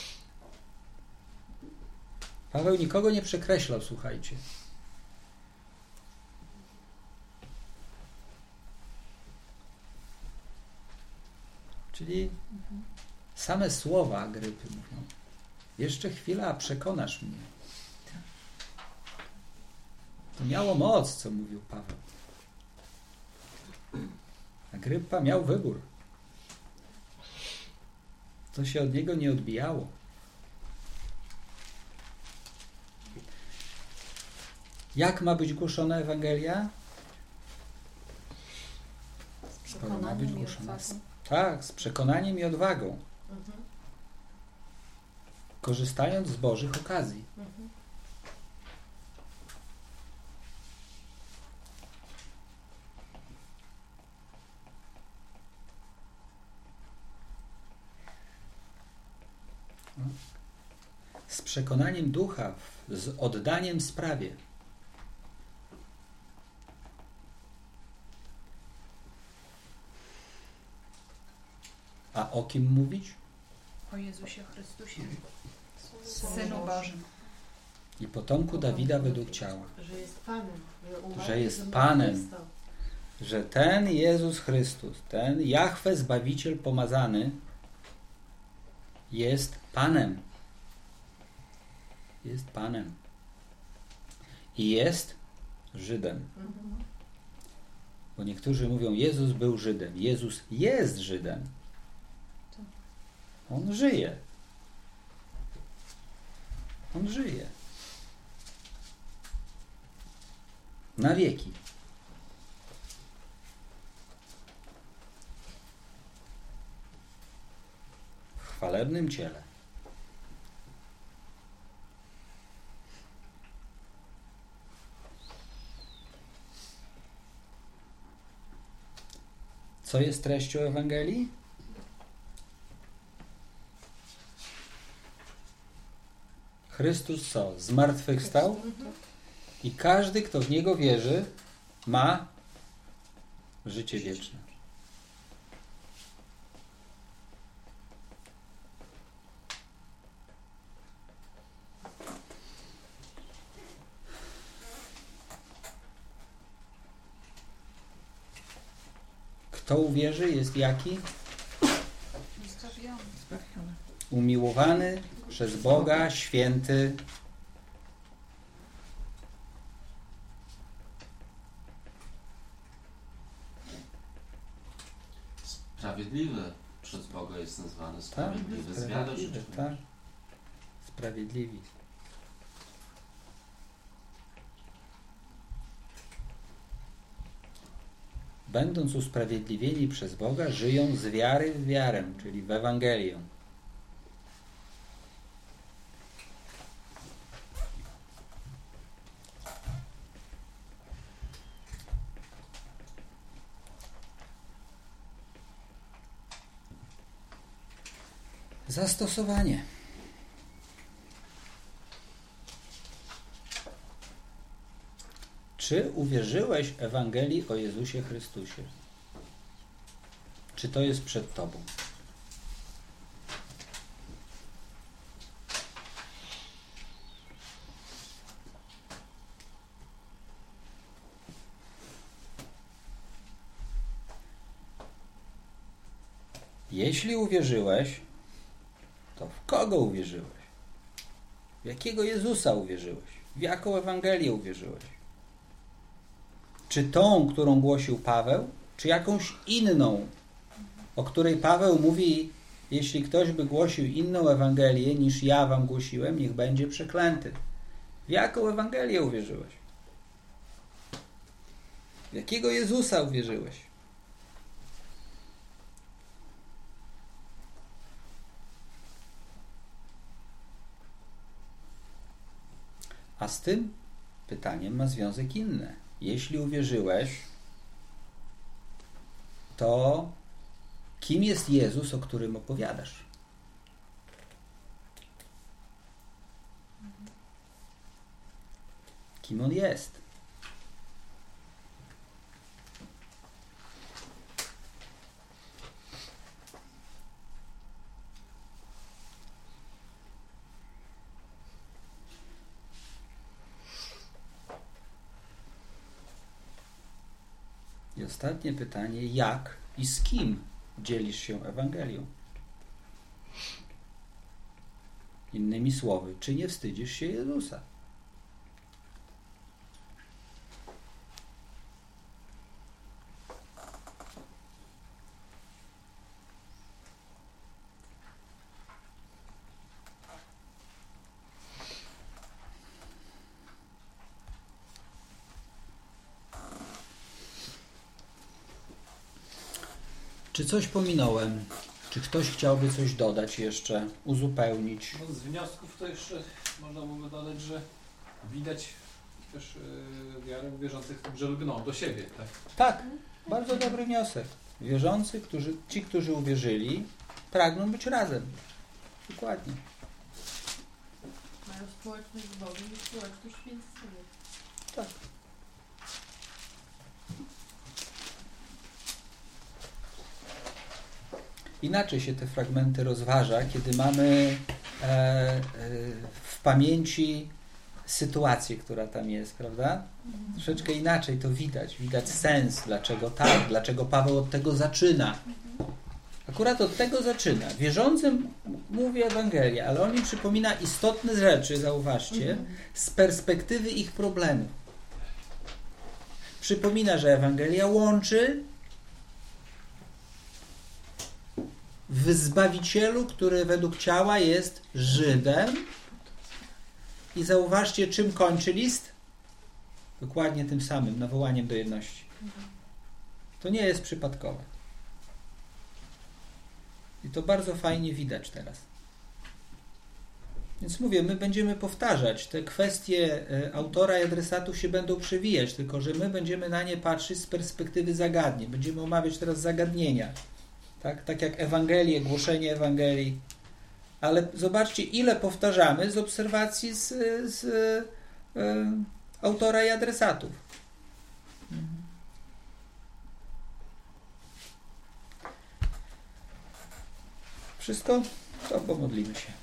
A: Paweł nikogo nie przekreślał, słuchajcie. Czyli same słowa Agrypy mówią. Jeszcze chwila, a przekonasz mnie. To miało moc, co mówił Paweł. Agrypa miał wybór. To się od niego nie odbijało. Jak ma być głoszona Ewangelia?
C: Z
A: To ma być
C: przekonaniem i
A: głoszona.
C: odwagą.
A: Tak, z przekonaniem i odwagą.
D: Mhm.
A: Korzystając z Bożych okazji.
D: Mhm.
A: Z przekonaniem ducha, z oddaniem sprawie. A o kim mówić?
B: O Jezusie Chrystusie,
F: Synu
B: Synu Bożym.
A: I potomku Dawida według ciała.
D: Że jest Panem, że, umarł,
A: Że jest
D: że
A: Panem.
D: zmartwychwstał.
A: Że ten Jezus Chrystus, ten Jahwe Zbawiciel pomazany jest Panem. Jest Panem. I jest Żydem.
D: Mhm.
A: Bo niektórzy mówią, Jezus był Żydem. Jezus jest Żydem. On żyje. On żyje. Na wieki. W chwalebnym ciele. Co jest treścią Ewangelii? Chrystus co? Zmartwychwstał i każdy, kto w Niego wierzy, ma życie wieczne. Kto uwierzy, jest jaki?
B: Zbawiony.
A: Umiłowany przez Boga, święty.
G: Sprawiedliwy przez Boga jest nazwany.
A: Tak,
G: Sprawiedliwy z wiary
A: sprawiedliwy,
G: życia.
A: tak. Sprawiedliwi. Będąc usprawiedliwieni przez Boga, żyją z wiary w wiarę, czyli w Ewangelię. Zastosowanie. Czy uwierzyłeś Ewangelii o Jezusie Chrystusie? Czy to jest przed Tobą? Jeśli uwierzyłeś, to w kogo uwierzyłeś? W jakiego Jezusa uwierzyłeś? W jaką Ewangelię uwierzyłeś? Czy tą, którą głosił Paweł, czy jakąś inną, o której Paweł mówi, jeśli ktoś by głosił inną Ewangelię niż ja wam głosiłem, niech będzie przeklęty. W jaką Ewangelię uwierzyłeś? W jakiego Jezusa uwierzyłeś? A z tym pytaniem ma związek inny. Jeśli uwierzyłeś, to kim jest Jezus, o którym opowiadasz? Kim On jest? I ostatnie pytanie, jak i z kim dzielisz się Ewangelią? Innymi słowy, czy nie wstydzisz się Jezusa? Czy coś pominąłem? Czy ktoś chciałby coś dodać jeszcze, uzupełnić?
E: No, z wniosków to jeszcze można byłoby dodać, że widać też yy, wiarę wierzących w tym, że lgną do siebie. Tak?
A: Tak, bardzo dobry wniosek. Wierzący, którzy, ci, którzy uwierzyli, pragną być razem. Dokładnie.
D: Mają społeczność z Bogiem i społeczność między sobą.
A: Tak. Inaczej się te fragmenty rozważa, kiedy mamy e, e, w pamięci sytuację, która tam jest, prawda? Troszeczkę inaczej to widać. Widać sens, dlaczego tak, dlaczego Paweł od tego zaczyna. Akurat od tego zaczyna. Wierzącym mówi Ewangelię, ale on im przypomina istotne rzeczy, zauważcie, z perspektywy ich problemów. Przypomina, że Ewangelia łączy w Zbawicielu, który według ciała jest Żydem. I zauważcie, czym kończy list? Dokładnie tym samym, nawołaniem do jedności. To nie jest przypadkowe. I to bardzo fajnie widać teraz. Więc mówię, my będziemy powtarzać. Te kwestie autora i adresatów się będą przewijać, tylko że my będziemy na nie patrzeć z perspektywy zagadnień. Będziemy omawiać teraz zagadnienia. Tak, tak jak Ewangelię, głoszenie Ewangelii. Ale zobaczcie, ile powtarzamy z obserwacji z, z y, autora i adresatów. Wszystko? To pomodlimy się.